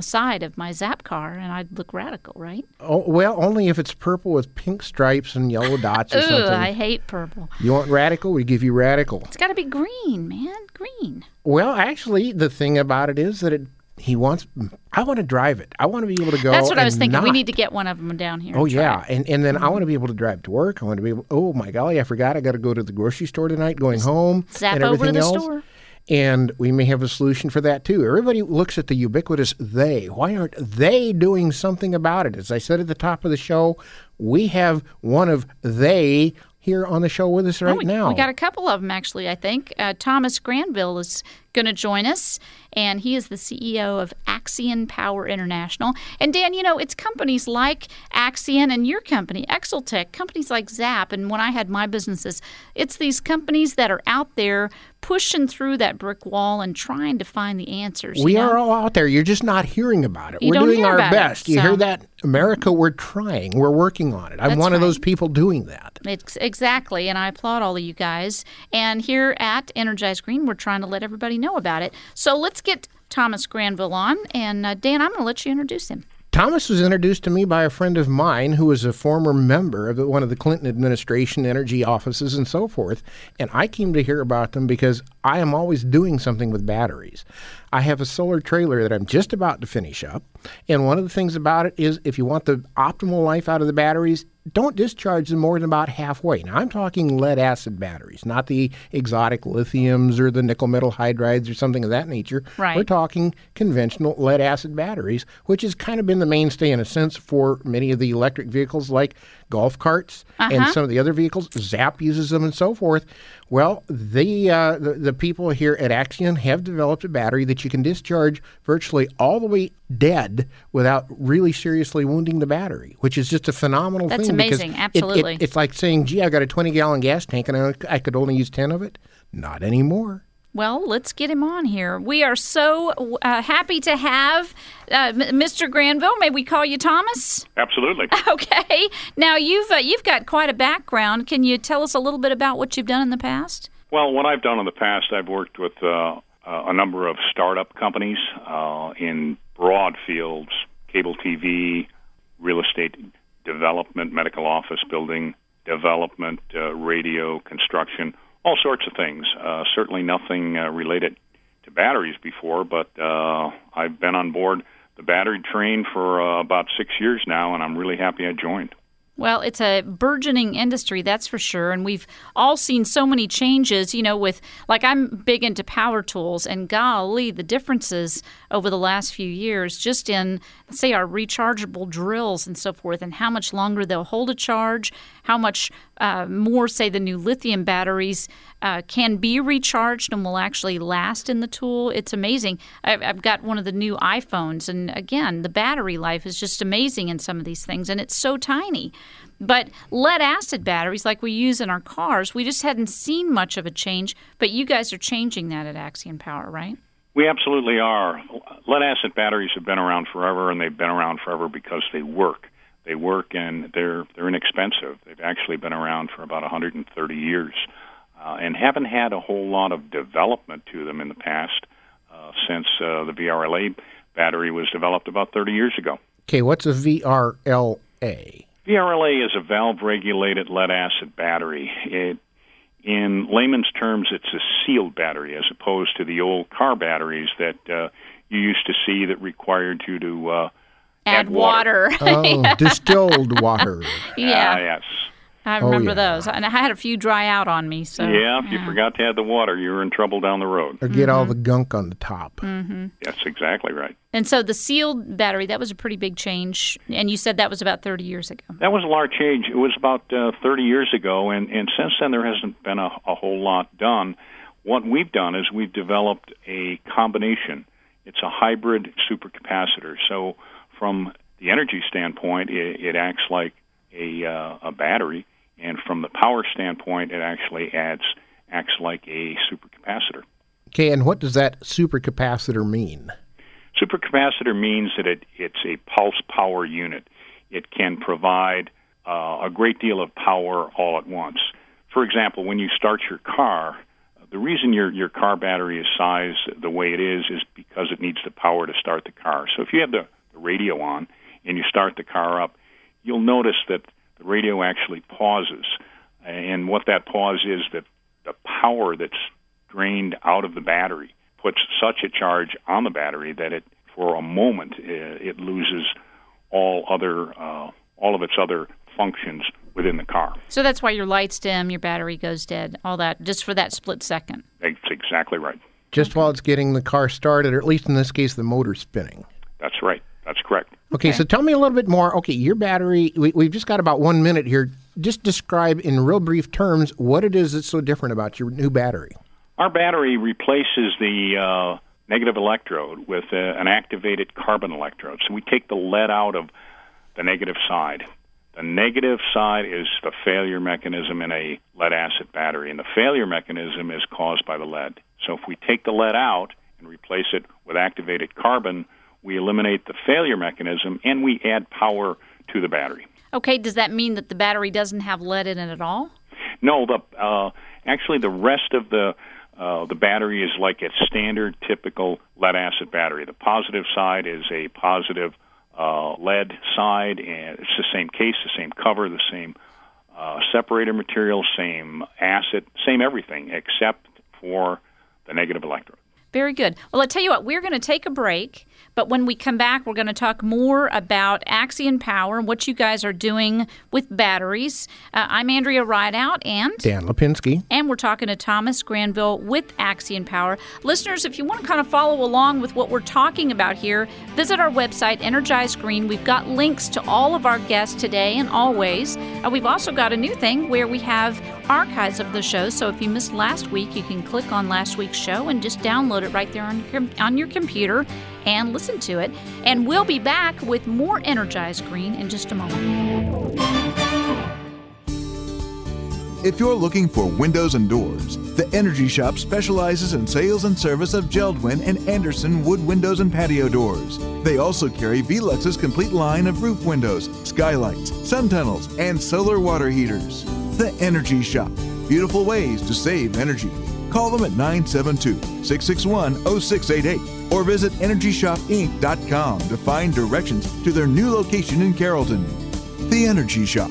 of my Zap car, and I'd look radical, right? Oh, well, only if it's purple with pink stripes and yellow dots or Ooh, something. I hate purple. You want radical? We give you radical. It's got to be green, man, green. Well, actually, the thing about it is that it he wants, I want to drive it. I want to be able to go. That's what I was thinking. Not, we need to get one of them down here. Oh, and yeah. try it. And and then mm-hmm. I want to be able to drive to work. I want to be able, oh, my golly, I forgot I got to go to the grocery store tonight, going Just home zap and over everything to the else. store. And we may have a solution for that, too. Everybody looks at the ubiquitous they. Why aren't they doing something about it? As I said at the top of the show, we have one of they here on the show with us right oh, we, now. We got a couple of them, actually, I think. Uh, Thomas Granville is going to join us, and he is the C E O of Axion Power International. And, Dan, you know, it's companies like Axion and your company, Exeltech, companies like Zap, and when I had my businesses, it's these companies that are out there pushing through that brick wall and trying to find the answers. We you know? are all out there. You're just not hearing about it. You we're don't doing hear our about best. it, You so. hear that? America, we're trying. We're working on it. I'm That's one of right. those people doing that. It's exactly, and I applaud all of you guys. And here at Energize Green, we're trying to let everybody know about it. So let's get Thomas Granville on, and uh, Dan, I'm going to let you introduce him. Thomas was introduced to me by a friend of mine who was a former member of the, one of the Clinton administration energy offices and so forth, and I came to hear about them because I am always doing something with batteries. I have a solar trailer that I'm just about to finish up, and one of the things about it is if you want the optimal life out of the batteries, don't discharge them more than about halfway. Now, I'm talking lead-acid batteries, not the exotic lithiums or the nickel metal hydrides or something of that nature. Right. We're talking conventional lead-acid batteries, which has kind of been the mainstay in a sense for many of the electric vehicles like golf carts Uh-huh. and some of the other vehicles. Zap uses them and so forth. Well, the, uh, the the people here at Axion have developed a battery that you can discharge virtually all the way dead without really seriously wounding the battery, which is just a phenomenal That's thing. amazing. because Absolutely. It, it, it's like saying, gee, I got a twenty-gallon gas tank and I, I could only use ten of it. Not anymore. Well, let's get him on here. We are so uh, happy to have uh, M- Mister Granville. May we call you Thomas? Absolutely. Okay. Now, you've uh, you've got quite a background. Can you tell us a little bit about what you've done in the past? Well, what I've done in the past, I've worked with uh, a number of startup companies uh, in broad fields, cable T V, real estate development, medical office building development, uh, radio, construction, all sorts of things. Uh, certainly nothing uh, related to batteries before, but uh, I've been on board the battery train for uh, about six years now, and I'm really happy I joined. Well, it's a burgeoning industry, that's for sure. And we've all seen so many changes, you know, with, like, I'm big into power tools, and golly, the differences over the last few years just in, say, our rechargeable drills and so forth, and how much longer they'll hold a charge, how much uh, more, say, the new lithium batteries uh, can be recharged and will actually last in the tool. It's amazing. I've, I've got one of the new iPhones, and again, the battery life is just amazing in some of these things, and it's so tiny. But lead-acid batteries, like we use in our cars, we just hadn't seen much of a change, but you guys are changing that at Axion Power, right? We absolutely are. Lead-acid batteries have been around forever, and they've been around forever because they work. They work, and they're they're inexpensive. They've actually been around for about one hundred thirty years uh, and haven't had a whole lot of development to them in the past uh, since uh, the V R L A battery was developed about thirty years ago. Okay, what's a V R L A? V R L A is a valve-regulated lead-acid battery. It, in layman's terms, it's a sealed battery as opposed to the old car batteries that uh, you used to see that required you to uh, add, add water. water. Oh, distilled water. Yeah. Uh, yes. I remember oh, yeah. those. And I had a few dry out on me. So Yeah, if yeah. you forgot to add the water, you were in trouble down the road. Or get Mm-hmm. all the gunk on the top. Mm-hmm. That's exactly right. And so the sealed battery, that was a pretty big change. And you said that was about thirty years ago. That was a large change. It was about uh, thirty years ago, and, and since then there hasn't been a, a whole lot done. What we've done is we've developed a combination. It's a hybrid supercapacitor. So from the energy standpoint, it, it acts like a, uh, a battery, and from the power standpoint, it actually adds acts like a supercapacitor. Okay, and what does that supercapacitor mean? Supercapacitor means that it, it's a pulse power unit. It can provide uh, a great deal of power all at once. For example, when you start your car, the reason your, your car battery is sized the way it is is because it needs the power to start the car. So if you have the, the radio on and you start the car up, you'll notice that the radio actually pauses. And what that pause is, that the power that's drained out of the battery puts such a charge on the battery that it, for a moment, it loses all other, uh, all of its other functions within the car. So that's why your lights dim, your battery goes dead, all that, just for that split second. That's exactly right. Just okay. while it's getting the car started, or at least in this case, the motor spinning. That's right. That's correct. Okay, okay, so tell me a little bit more. Okay, your battery, we, we've just got about one minute here. Just describe in real brief terms what it is that's so different about your new battery. Our battery replaces the uh, negative electrode with uh, an activated carbon electrode. So we take the lead out of the negative side. The negative side is the failure mechanism in a lead-acid battery, and the failure mechanism is caused by the lead. So if we take the lead out and replace it with activated carbon, we eliminate the failure mechanism, and we add power to the battery. Okay, does that mean that the battery doesn't have lead in it at all? No, the uh, actually the rest of the uh, the battery is like a standard, typical lead-acid battery. The positive side is a positive uh, lead side, and it's the same case, the same cover, the same uh, separator material, same acid, same everything, except for the negative electrode. Very good. Well, I'll tell you what, we're going to take a break, but when we come back, we're going to talk more about Axion Power and what you guys are doing with batteries. Uh, I'm Andrea Rideout and Dan Lipinski. And we're talking to Thomas Granville with Axion Power. Listeners, if you want to kind of follow along with what we're talking about here, visit our website, Energize Green. We've got links to all of our guests today and always. Uh, we've also got a new thing where we have archives of the show, so if you missed last week, you can click on last week's show and just download it right there on your, on your computer and listen to it. And we'll be back with more Energize Green in just a moment. If you're looking for windows and doors, the Energy Shop specializes in sales and service of Geldwin and Anderson wood windows and patio doors. They also carry Velux's complete line of roof windows, skylights, sun tunnels, and solar water heaters. The Energy Shop. Beautiful ways to save energy. Call them at nine seven two, six six one, zero six eight eight or visit energy shop inc dot com to find directions to their new location in Carrollton. The Energy Shop.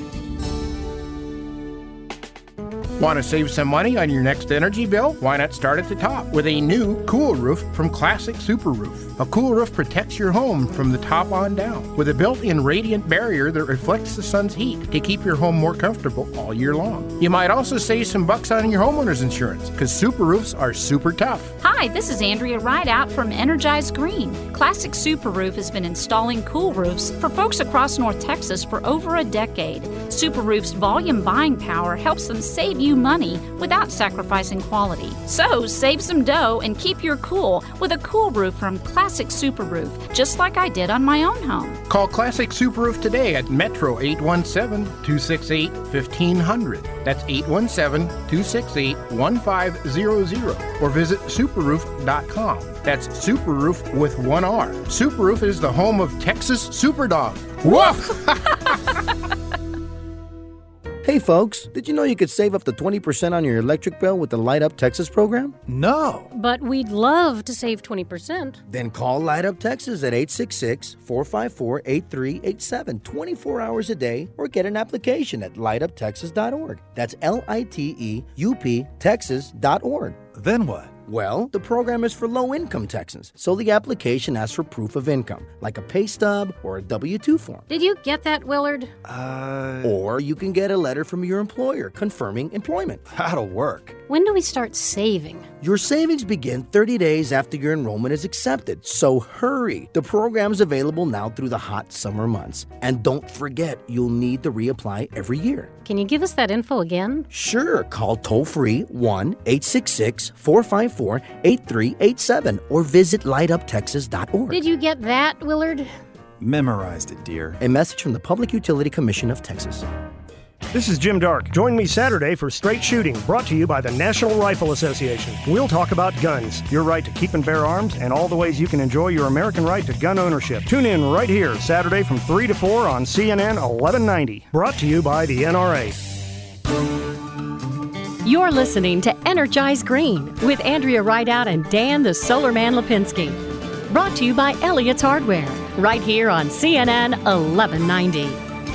Want to save some money on your next energy bill? Why not start at the top with a new Cool Roof from Classic Super Roof? A Cool Roof protects your home from the top on down with a built-in radiant barrier that reflects the sun's heat to keep your home more comfortable all year long. You might also save some bucks on your homeowner's insurance because Super Roofs are super tough. Hi, this is Andrea Rideout from Energize Green. Classic Super Roof has been installing cool roofs for folks across North Texas for over a decade. Super Roof's volume buying power helps them save you money without sacrificing quality. So save some dough and keep your cool with a cool roof from Classic Super Roof, just like I did on my own home. Call Classic Super Roof today at Metro eight one seven, two six eight, fifteen hundred. That's eight one seven, two six eight, one five zero zero or visit super roof dot com. That's Super Roof with one R. Super Roof is the home of Texas Super Dog. Woof! Hey folks, did you know you could save up to twenty percent on your electric bill with the Light Up Texas program? No. But we'd love to save twenty percent. Then call Light Up Texas at eight six six, four five four, eight three eight seven twenty-four hours a day or get an application at light up texas dot org. That's L I T E U P Texas dot org. Then what? Well, the program is for low-income Texans, so the application asks for proof of income, like a pay stub or a W two form. Did you get that, Willard? Uh... Or you can get a letter from your employer confirming employment. That'll work. When do we start saving? Your savings begin thirty days after your enrollment is accepted, so hurry. The program's available now through the hot summer months. And don't forget, you'll need to reapply every year. Can you give us that info again? Sure. Call toll-free one eight six six, four five four, eight three eight seven or visit light up texas dot org. Did you get that, Willard? Memorized it, dear. A message from the Public Utility Commission of Texas. This is Jim Dark. Join me Saturday for Straight Shooting, brought to you by the National Rifle Association. We'll talk about guns, your right to keep and bear arms, and all the ways you can enjoy your American right to gun ownership. Tune in right here, Saturday from three to four on C N N eleven ninety. Brought to you by the N R A. You're listening to Energize Green with Andrea Rideout and Dan the Solar Man Lipinski. Brought to you by Elliott's Hardware. right here on C N N eleven ninety.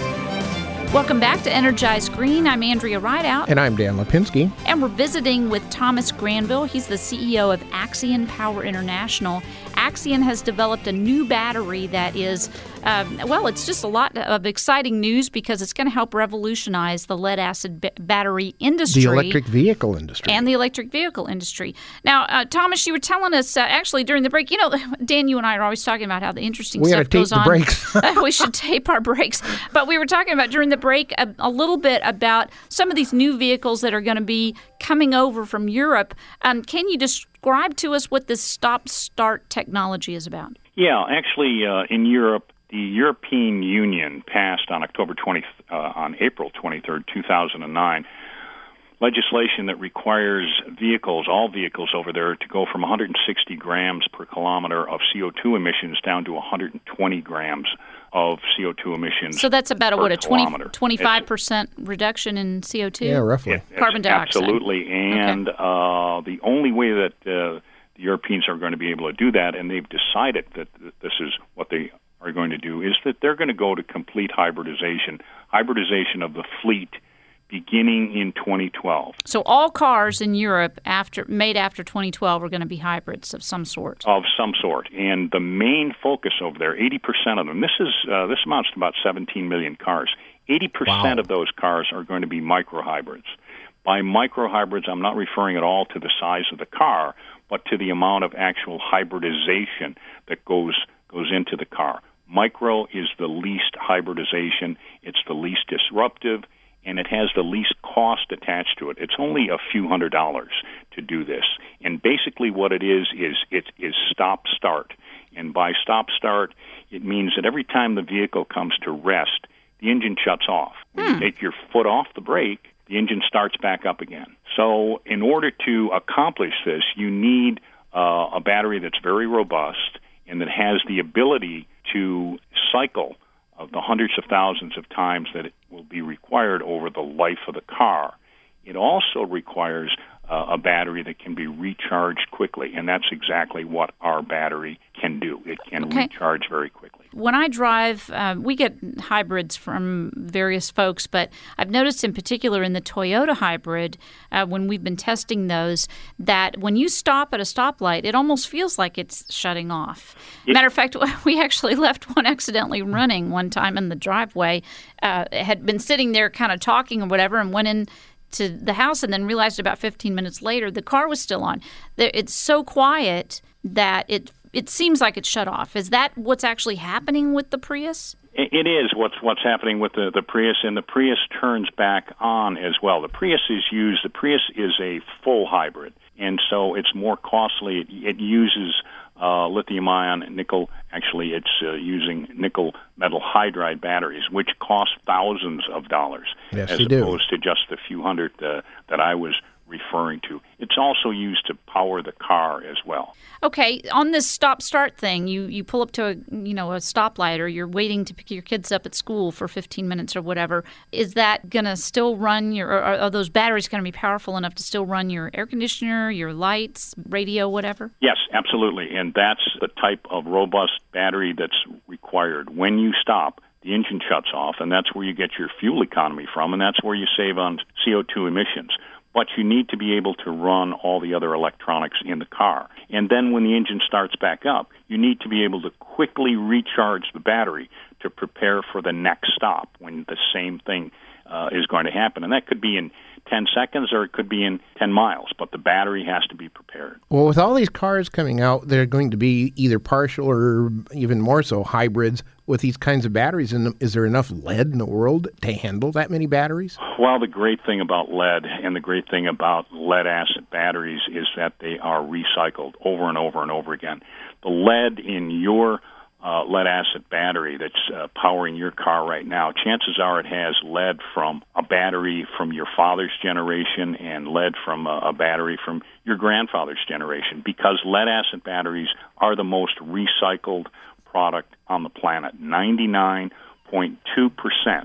Welcome back to Energize Green. I'm Andrea Rideout. And I'm Dan Lipinski. And we're visiting with Thomas Granville. He's the C E O of Axion Power International. Axion has developed a new battery that is, um, well, it's just a lot of exciting news because it's going to help revolutionize the lead-acid b- battery industry. The electric vehicle industry. And the electric vehicle industry. Now, uh, Thomas, you were telling us, uh, actually, during the break, you know, Dan, you and I are always talking about how the interesting we stuff goes on. We got to tape the brakes. We should tape our brakes. But we were talking about, during the break, a, a little bit about some of these new vehicles that are going to be coming over from Europe. Um, can you describe to us what this stop-start technology is about? Yeah, actually, uh, in Europe, the European Union passed on October twentieth, uh, on April twenty-third, two thousand nine, legislation that requires vehicles, all vehicles over there, to go from one hundred sixty grams per kilometer of C O two emissions down to one hundred twenty grams of C O two emissions. So that's about a, what, a twenty, kilometer. twenty-five percent reduction in C O two? Yeah, roughly. It, Carbon dioxide. Absolutely. And okay. uh, the only way that uh, the Europeans are going to be able to do that, and they've decided that this is what they are going to do, is that they're going to go to complete hybridization, hybridization of the fleet beginning in twenty twelve. So all cars in Europe after made after twenty twelve are going to be hybrids of some sort. Of some sort. And the main focus over there, eighty percent of them, this is uh, this amounts to about seventeen million cars. eighty percent wow. of those cars are going to be microhybrids. By microhybrids, I'm not referring at all to the size of the car, but to the amount of actual hybridization that goes goes into the car. Micro is the least hybridization. It's the least disruptive, and it has the least cost attached to it. It's only a few hundred dollars to do this. And basically what it is, is it is stop-start. And by stop-start, it means that every time the vehicle comes to rest, the engine shuts off. When hmm. you take your foot off the brake, the engine starts back up again. So in order to accomplish this, you need uh, a battery that's very robust and that has the ability to cycle of the hundreds of thousands of times that it will be required over the life of the car. It also requires uh, a battery that can be recharged quickly, and that's exactly what our battery can do. It can okay. recharge very quickly. When I drive, uh, we get hybrids from various folks, but I've noticed in particular in the Toyota hybrid, uh, when we've been testing those, that when you stop at a stoplight, it almost feels like it's shutting off. It, Matter of fact, we actually left one accidentally running one time in the driveway. Uh, it had been sitting there kind of talking or whatever and went in to the house and then realized about fifteen minutes later the car was still on. It's so quiet that it it seems like it's shut off. Is that what's actually happening with the Prius? It is what's what's happening with the, the Prius, and the Prius turns back on as well. The Prius is used, the Prius is a full hybrid, and so it's more costly. It, it uses uh, lithium-ion nickel. Actually, it's uh, using nickel metal hydride batteries, which cost thousands of dollars, yes, as opposed do. to just the few hundred uh, that I was referring to. It's also used to power the car as well. Okay, on this stop-start thing, you, you pull up to a you know a stoplight, or you're waiting to pick your kids up at school for fifteen minutes or whatever. Is that going to still run your? Or are those batteries going to be powerful enough to still run your air conditioner, your lights, radio, whatever? Yes, absolutely, and that's the type of robust battery that's required. When you stop, the engine shuts off, and that's where you get your fuel economy from, and that's where you save on C O two emissions. But you need to be able to run all the other electronics in the car. And then when the engine starts back up, you need to be able to quickly recharge the battery to prepare for the next stop when the same thing uh, is going to happen. And that could be in ten seconds or it could be in ten miles, but the battery has to be prepared. Well, with all these cars coming out, they're going to be either partial or even more so hybrids with these kinds of batteries. And is there enough lead in the world to handle that many batteries? Well, the great thing about lead and the great thing about lead-acid batteries is that they are recycled over and over and over again. The lead in your uh, lead-acid battery that's uh, powering your car right now, chances are it has lead from a battery from your father's generation and lead from a, a battery from your grandfather's generation, because lead-acid batteries are the most recycled product on the planet. ninety-nine point two percent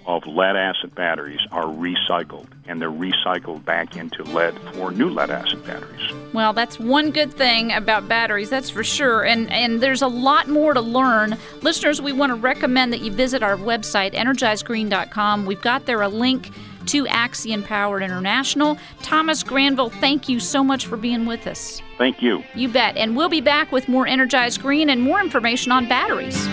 of lead-acid batteries are recycled, and they're recycled back into lead for new lead-acid batteries. Well, that's one good thing about batteries, that's for sure. And and there's a lot more to learn. Listeners, we want to recommend that you visit our website, energize green dot com. We've got there a link to Axion Power International. Thomas Granville, thank you so much for being with us. Thank you. You bet. And we'll be back with more Energize Green and more information on batteries.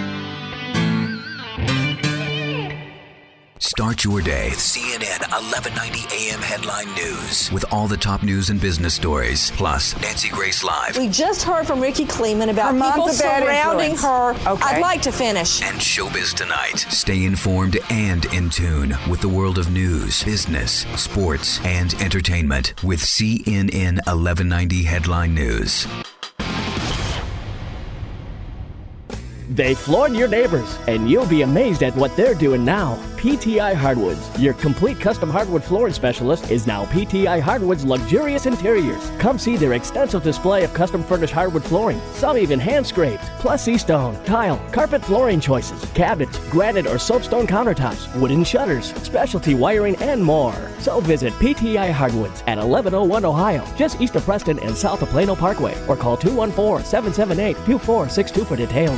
Start your day with C N N eleven ninety A M Headline News with all the top news and business stories. Plus, Nancy Grace Live. We just heard from Ricky Kleeman about people surrounding her. Okay. I'd like to finish. And Showbiz Tonight. Stay informed and in tune with the world of news, business, sports, and entertainment with C N N eleven ninety Headline News. They floored your neighbors, and you'll be amazed at what they're doing now. P T I Hardwoods, your complete custom hardwood flooring specialist, is now P T I Hardwoods Luxurious Interiors. Come see their extensive display of custom furnished hardwood flooring, some even hand-scraped, plus C-stone, tile, carpet flooring choices, cabinets, granite or soapstone countertops, wooden shutters, specialty wiring, and more. So visit P T I Hardwoods at eleven oh one Ohio, just east of Preston and south of Plano Parkway, or call two one four, seven seven eight, two four six two for details.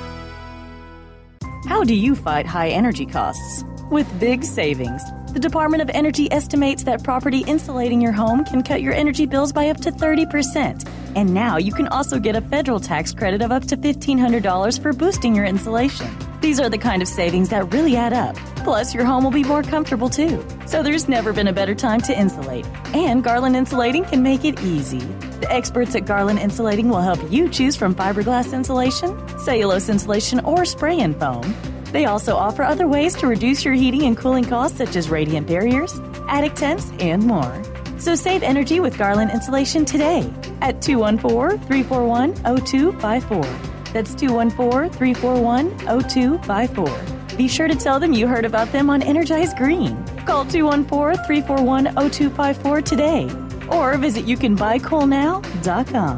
How do you fight high energy costs? With big savings, the Department of Energy estimates that property insulating your home can cut your energy bills by up to thirty percent. And now you can also get a federal tax credit of up to fifteen hundred dollars for boosting your insulation. These are the kind of savings that really add up. Plus, your home will be more comfortable too. So there's never been a better time to insulate. And Garland Insulating can make it easy. The experts at Garland Insulating will help you choose from fiberglass insulation, cellulose insulation, or spray-in foam. They also offer other ways to reduce your heating and cooling costs, such as radiant barriers, attic tents, and more. So save energy with Garland Insulation today at two one four, three four one, zero two five four. That's two one four, three four one, zero two five four. Be sure to tell them you heard about them on Energize Green. Call two one four, three four one, zero two five four today or visit you can buy cool now dot com.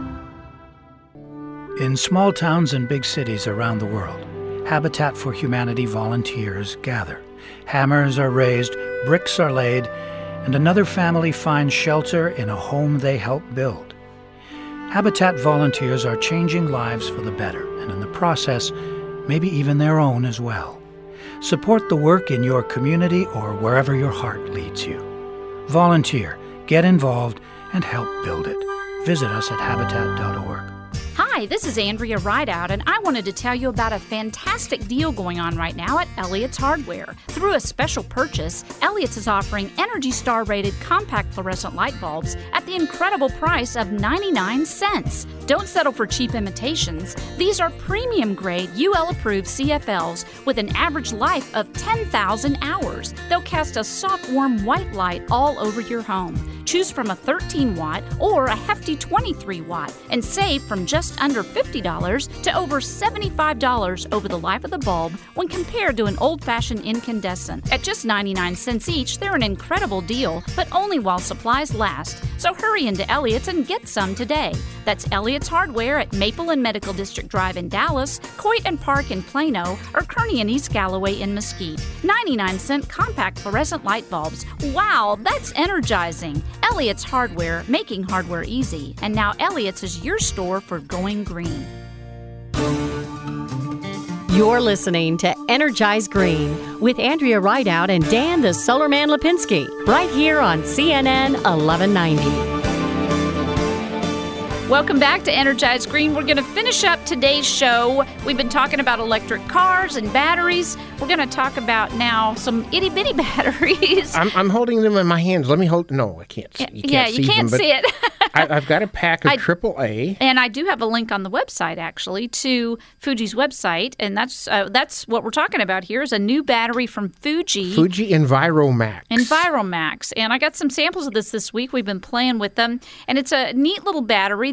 In small towns and big cities around the world, Habitat for Humanity volunteers gather. Hammers are raised, bricks are laid, and another family finds shelter in a home they helped build. Habitat volunteers are changing lives for the better, and in the process, maybe even their own as well. Support the work in your community or wherever your heart leads you. Volunteer, get involved, and help build it. Visit us at habitat dot org. Hi, this is Andrea Rideout, and I wanted to tell you about a fantastic deal going on right now at Elliott's Hardware. Through a special purchase, Elliott's is offering Energy Star-rated compact fluorescent light bulbs at the incredible price of ninety-nine cents. Don't settle for cheap imitations. These are premium-grade U L-approved C F Ls with an average life of ten thousand hours. They'll cast a soft, warm white light all over your home. Choose from a thirteen watt or a hefty twenty-three watt and save from just under fifty dollars to over seventy-five dollars over the life of the bulb when compared to an old-fashioned incandescent. At just ninety-nine cents each, they're an incredible deal, but only while supplies last. So hurry into Elliott's and get some today. That's Elliott's Hardware at Maple and Medical District Drive in Dallas, Coit and Park in Plano, or Kearney and East Galloway in Mesquite. ninety-nine cent compact fluorescent light bulbs. Wow, that's energizing. Elliott's Hardware, making hardware easy. And now Elliott's is your store for going green. You're listening to Energize Green with Andrea Rideout and Dan the Solar Man Lipinski, right here on C N N eleven ninety. Welcome back to Energize Green. We're going to finish up today's show. We've been talking about electric cars and batteries. We're going to talk about now some itty-bitty batteries. I'm, I'm holding them in my hands. Let me hold. No, I can't see. You can't yeah, see you can't them, see it. I, I've got a pack of I, triple A. And I do have a link on the website, actually, to Fuji's website. And that's uh, that's what we're talking about here is a new battery from Fuji. Fuji Enviromax. Enviromax. And I got some samples of this this week. We've been playing with them. And it's a neat little battery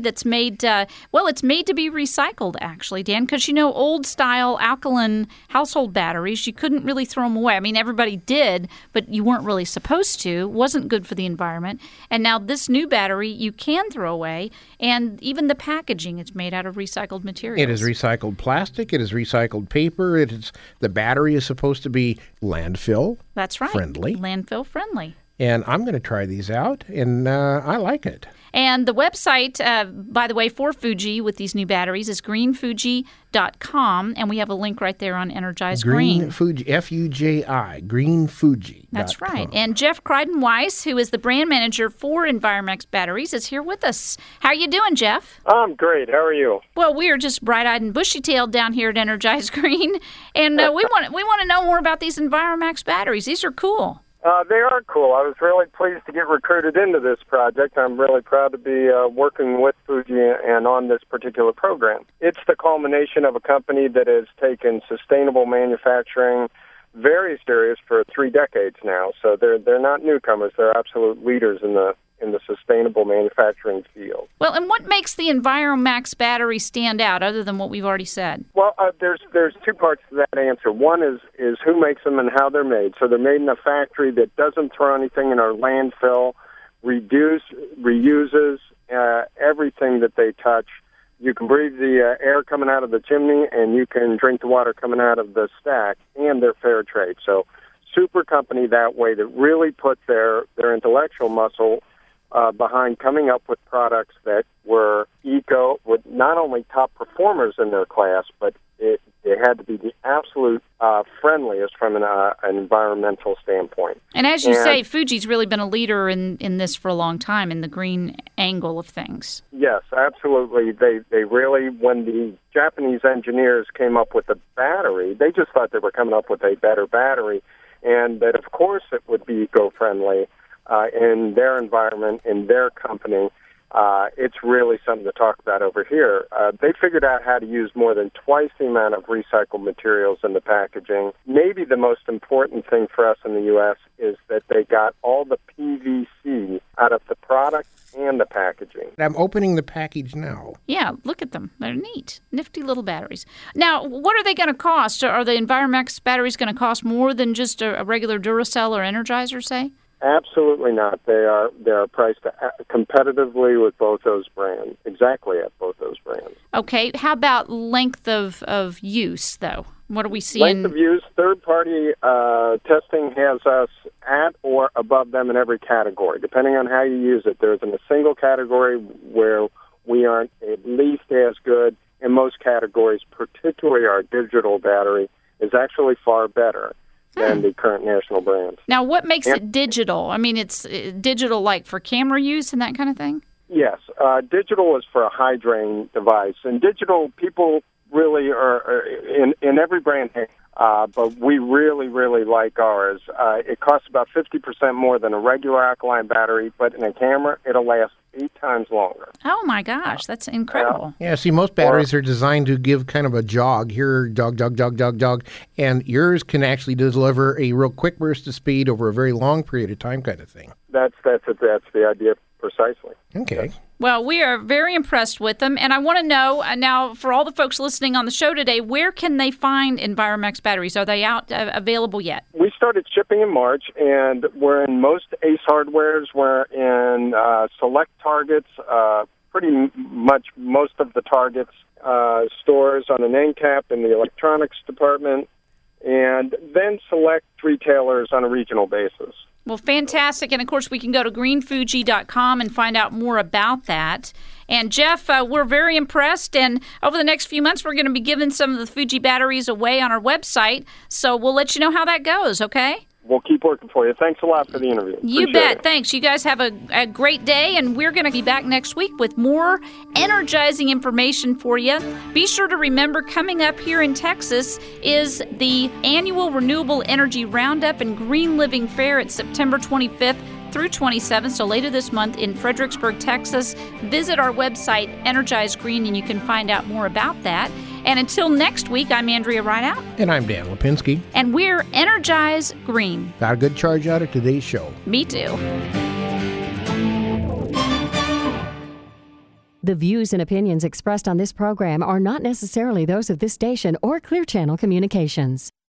that's made, uh, well, it's made to be recycled, actually, Dan, because, you know, old-style alkaline household batteries, you couldn't really throw them away. I mean, everybody did, but you weren't really supposed to. It wasn't good for the environment. And now this new battery you can throw away, and even the packaging, it's made out of recycled materials. It is recycled plastic. It is recycled paper. It is the battery is supposed to be landfill That's right. friendly. Landfill friendly. And I'm going to try these out, and uh, I like it. And the website, uh, by the way, for Fuji with these new batteries is green fuji dot com, and we have a link right there on Energize Green. Green Fuji, F U J I, Green Fuji. That's right. And Jeff Crichton-Weiss, who is the brand manager for Enviromax Batteries, is here with us. How are you doing, Jeff? I'm great. How are you? Well, we are just bright-eyed and bushy-tailed down here at Energize Green, and uh, we want we want to know more about these Enviromax batteries. These are cool. Uh, they are cool. I was really pleased to get recruited into this project. I'm really proud to be uh, working with Fuji and on this particular program. It's the culmination of a company that has taken sustainable manufacturing very serious for three decades now. So they're they're not newcomers. They're absolute leaders in the in the sustainable manufacturing field. Well, and what makes the Enviromax battery stand out, other than what we've already said? Well, uh, there's there's two parts to that answer. One is is who makes them and how they're made. So they're made in a factory that doesn't throw anything in our landfill, reduce reuses uh, everything that they touch. You can breathe the uh, air coming out of the chimney, and you can drink the water coming out of the stack, and they're fair trade. So super company that way that really put their, their intellectual muscle uh, behind coming up with products that were eco, with not only top performers in their class, but it, it had to be the absolute uh, friendliest from an, uh, an environmental standpoint. And as you and, say, Fuji's really been a leader in, in this for a long time, in the green angle of things. Yes, absolutely. They they really, when the Japanese engineers came up with the battery, they just thought they were coming up with a better battery, and that, of course, it would be eco-friendly uh, in their environment, in their company. Uh, it's really something to talk about over here. Uh, they figured out how to use more than twice the amount of recycled materials in the packaging. Maybe the most important thing for us in the U S is that they got all the P V C out of the product and the packaging. I'm opening the package now. Yeah, look at them. They're neat. Nifty little batteries. Now, what are they going to cost? Are the Enviromax batteries going to cost more than just a, a regular Duracell or Energizer, say? Absolutely not. They are they are priced competitively with both those brands, exactly at both those brands. Okay. How about length of, of use, though? What are we seeing? Length of use, third-party uh, testing has us at or above them in every category, depending on how you use it. There isn't a single category where we aren't at least as good. In most categories, particularly our digital battery, is actually far better than hmm. the current national brands. Now, what makes and, it digital? I mean, it's uh, digital like for camera use and that kind of thing? Yes. Uh, digital is for a high-drain device. And digital, people really are, are in, in every brand, uh, but we really, really like ours. Uh, it costs about fifty percent more than a regular alkaline battery, but in a camera, it'll last eight times longer. Oh, my gosh. That's incredible. Yeah, see, most batteries are designed to give kind of a jog. Here, jog, jog, jog, jog, jog. And yours can actually deliver a real quick burst of speed over a very long period of time kind of thing. That's that's it. That's the idea precisely. Okay. Yes. Well, we are very impressed with them. And I want to know, uh, now, for all the folks listening on the show today, where can they find Enviromax batteries? Are they out uh, available yet? We started shipping in March, and we're in most Ace Hardwares. We're in uh, select Targets, uh, pretty m- much most of the Targets uh, stores on an end cap in the electronics department, and then select retailers on a regional basis. Well, fantastic. And, of course, we can go to green fuji dot com and find out more about that. And, Jeff, uh, we're very impressed. And over the next few months, we're going to be giving some of the Fuji batteries away on our website. So we'll let you know how that goes, okay? We'll keep working for you. Thanks a lot for the interview. You Appreciate bet. it. Thanks. You guys have a, a great day, and we're going to be back next week with more energizing information for you. Be sure to remember, coming up here in Texas is the annual Renewable Energy Roundup and Green Living Fair. It's September twenty-fifth through twenty-seventh, so later this month in Fredericksburg, Texas. Visit our website, Energize Green, and you can find out more about that. And until next week, I'm Andrea Rideout. And I'm Dan Lipinski. And we're Energize Green. Got a good charge out of today's show. Me too. The views and opinions expressed on this program are not necessarily those of this station or Clear Channel Communications.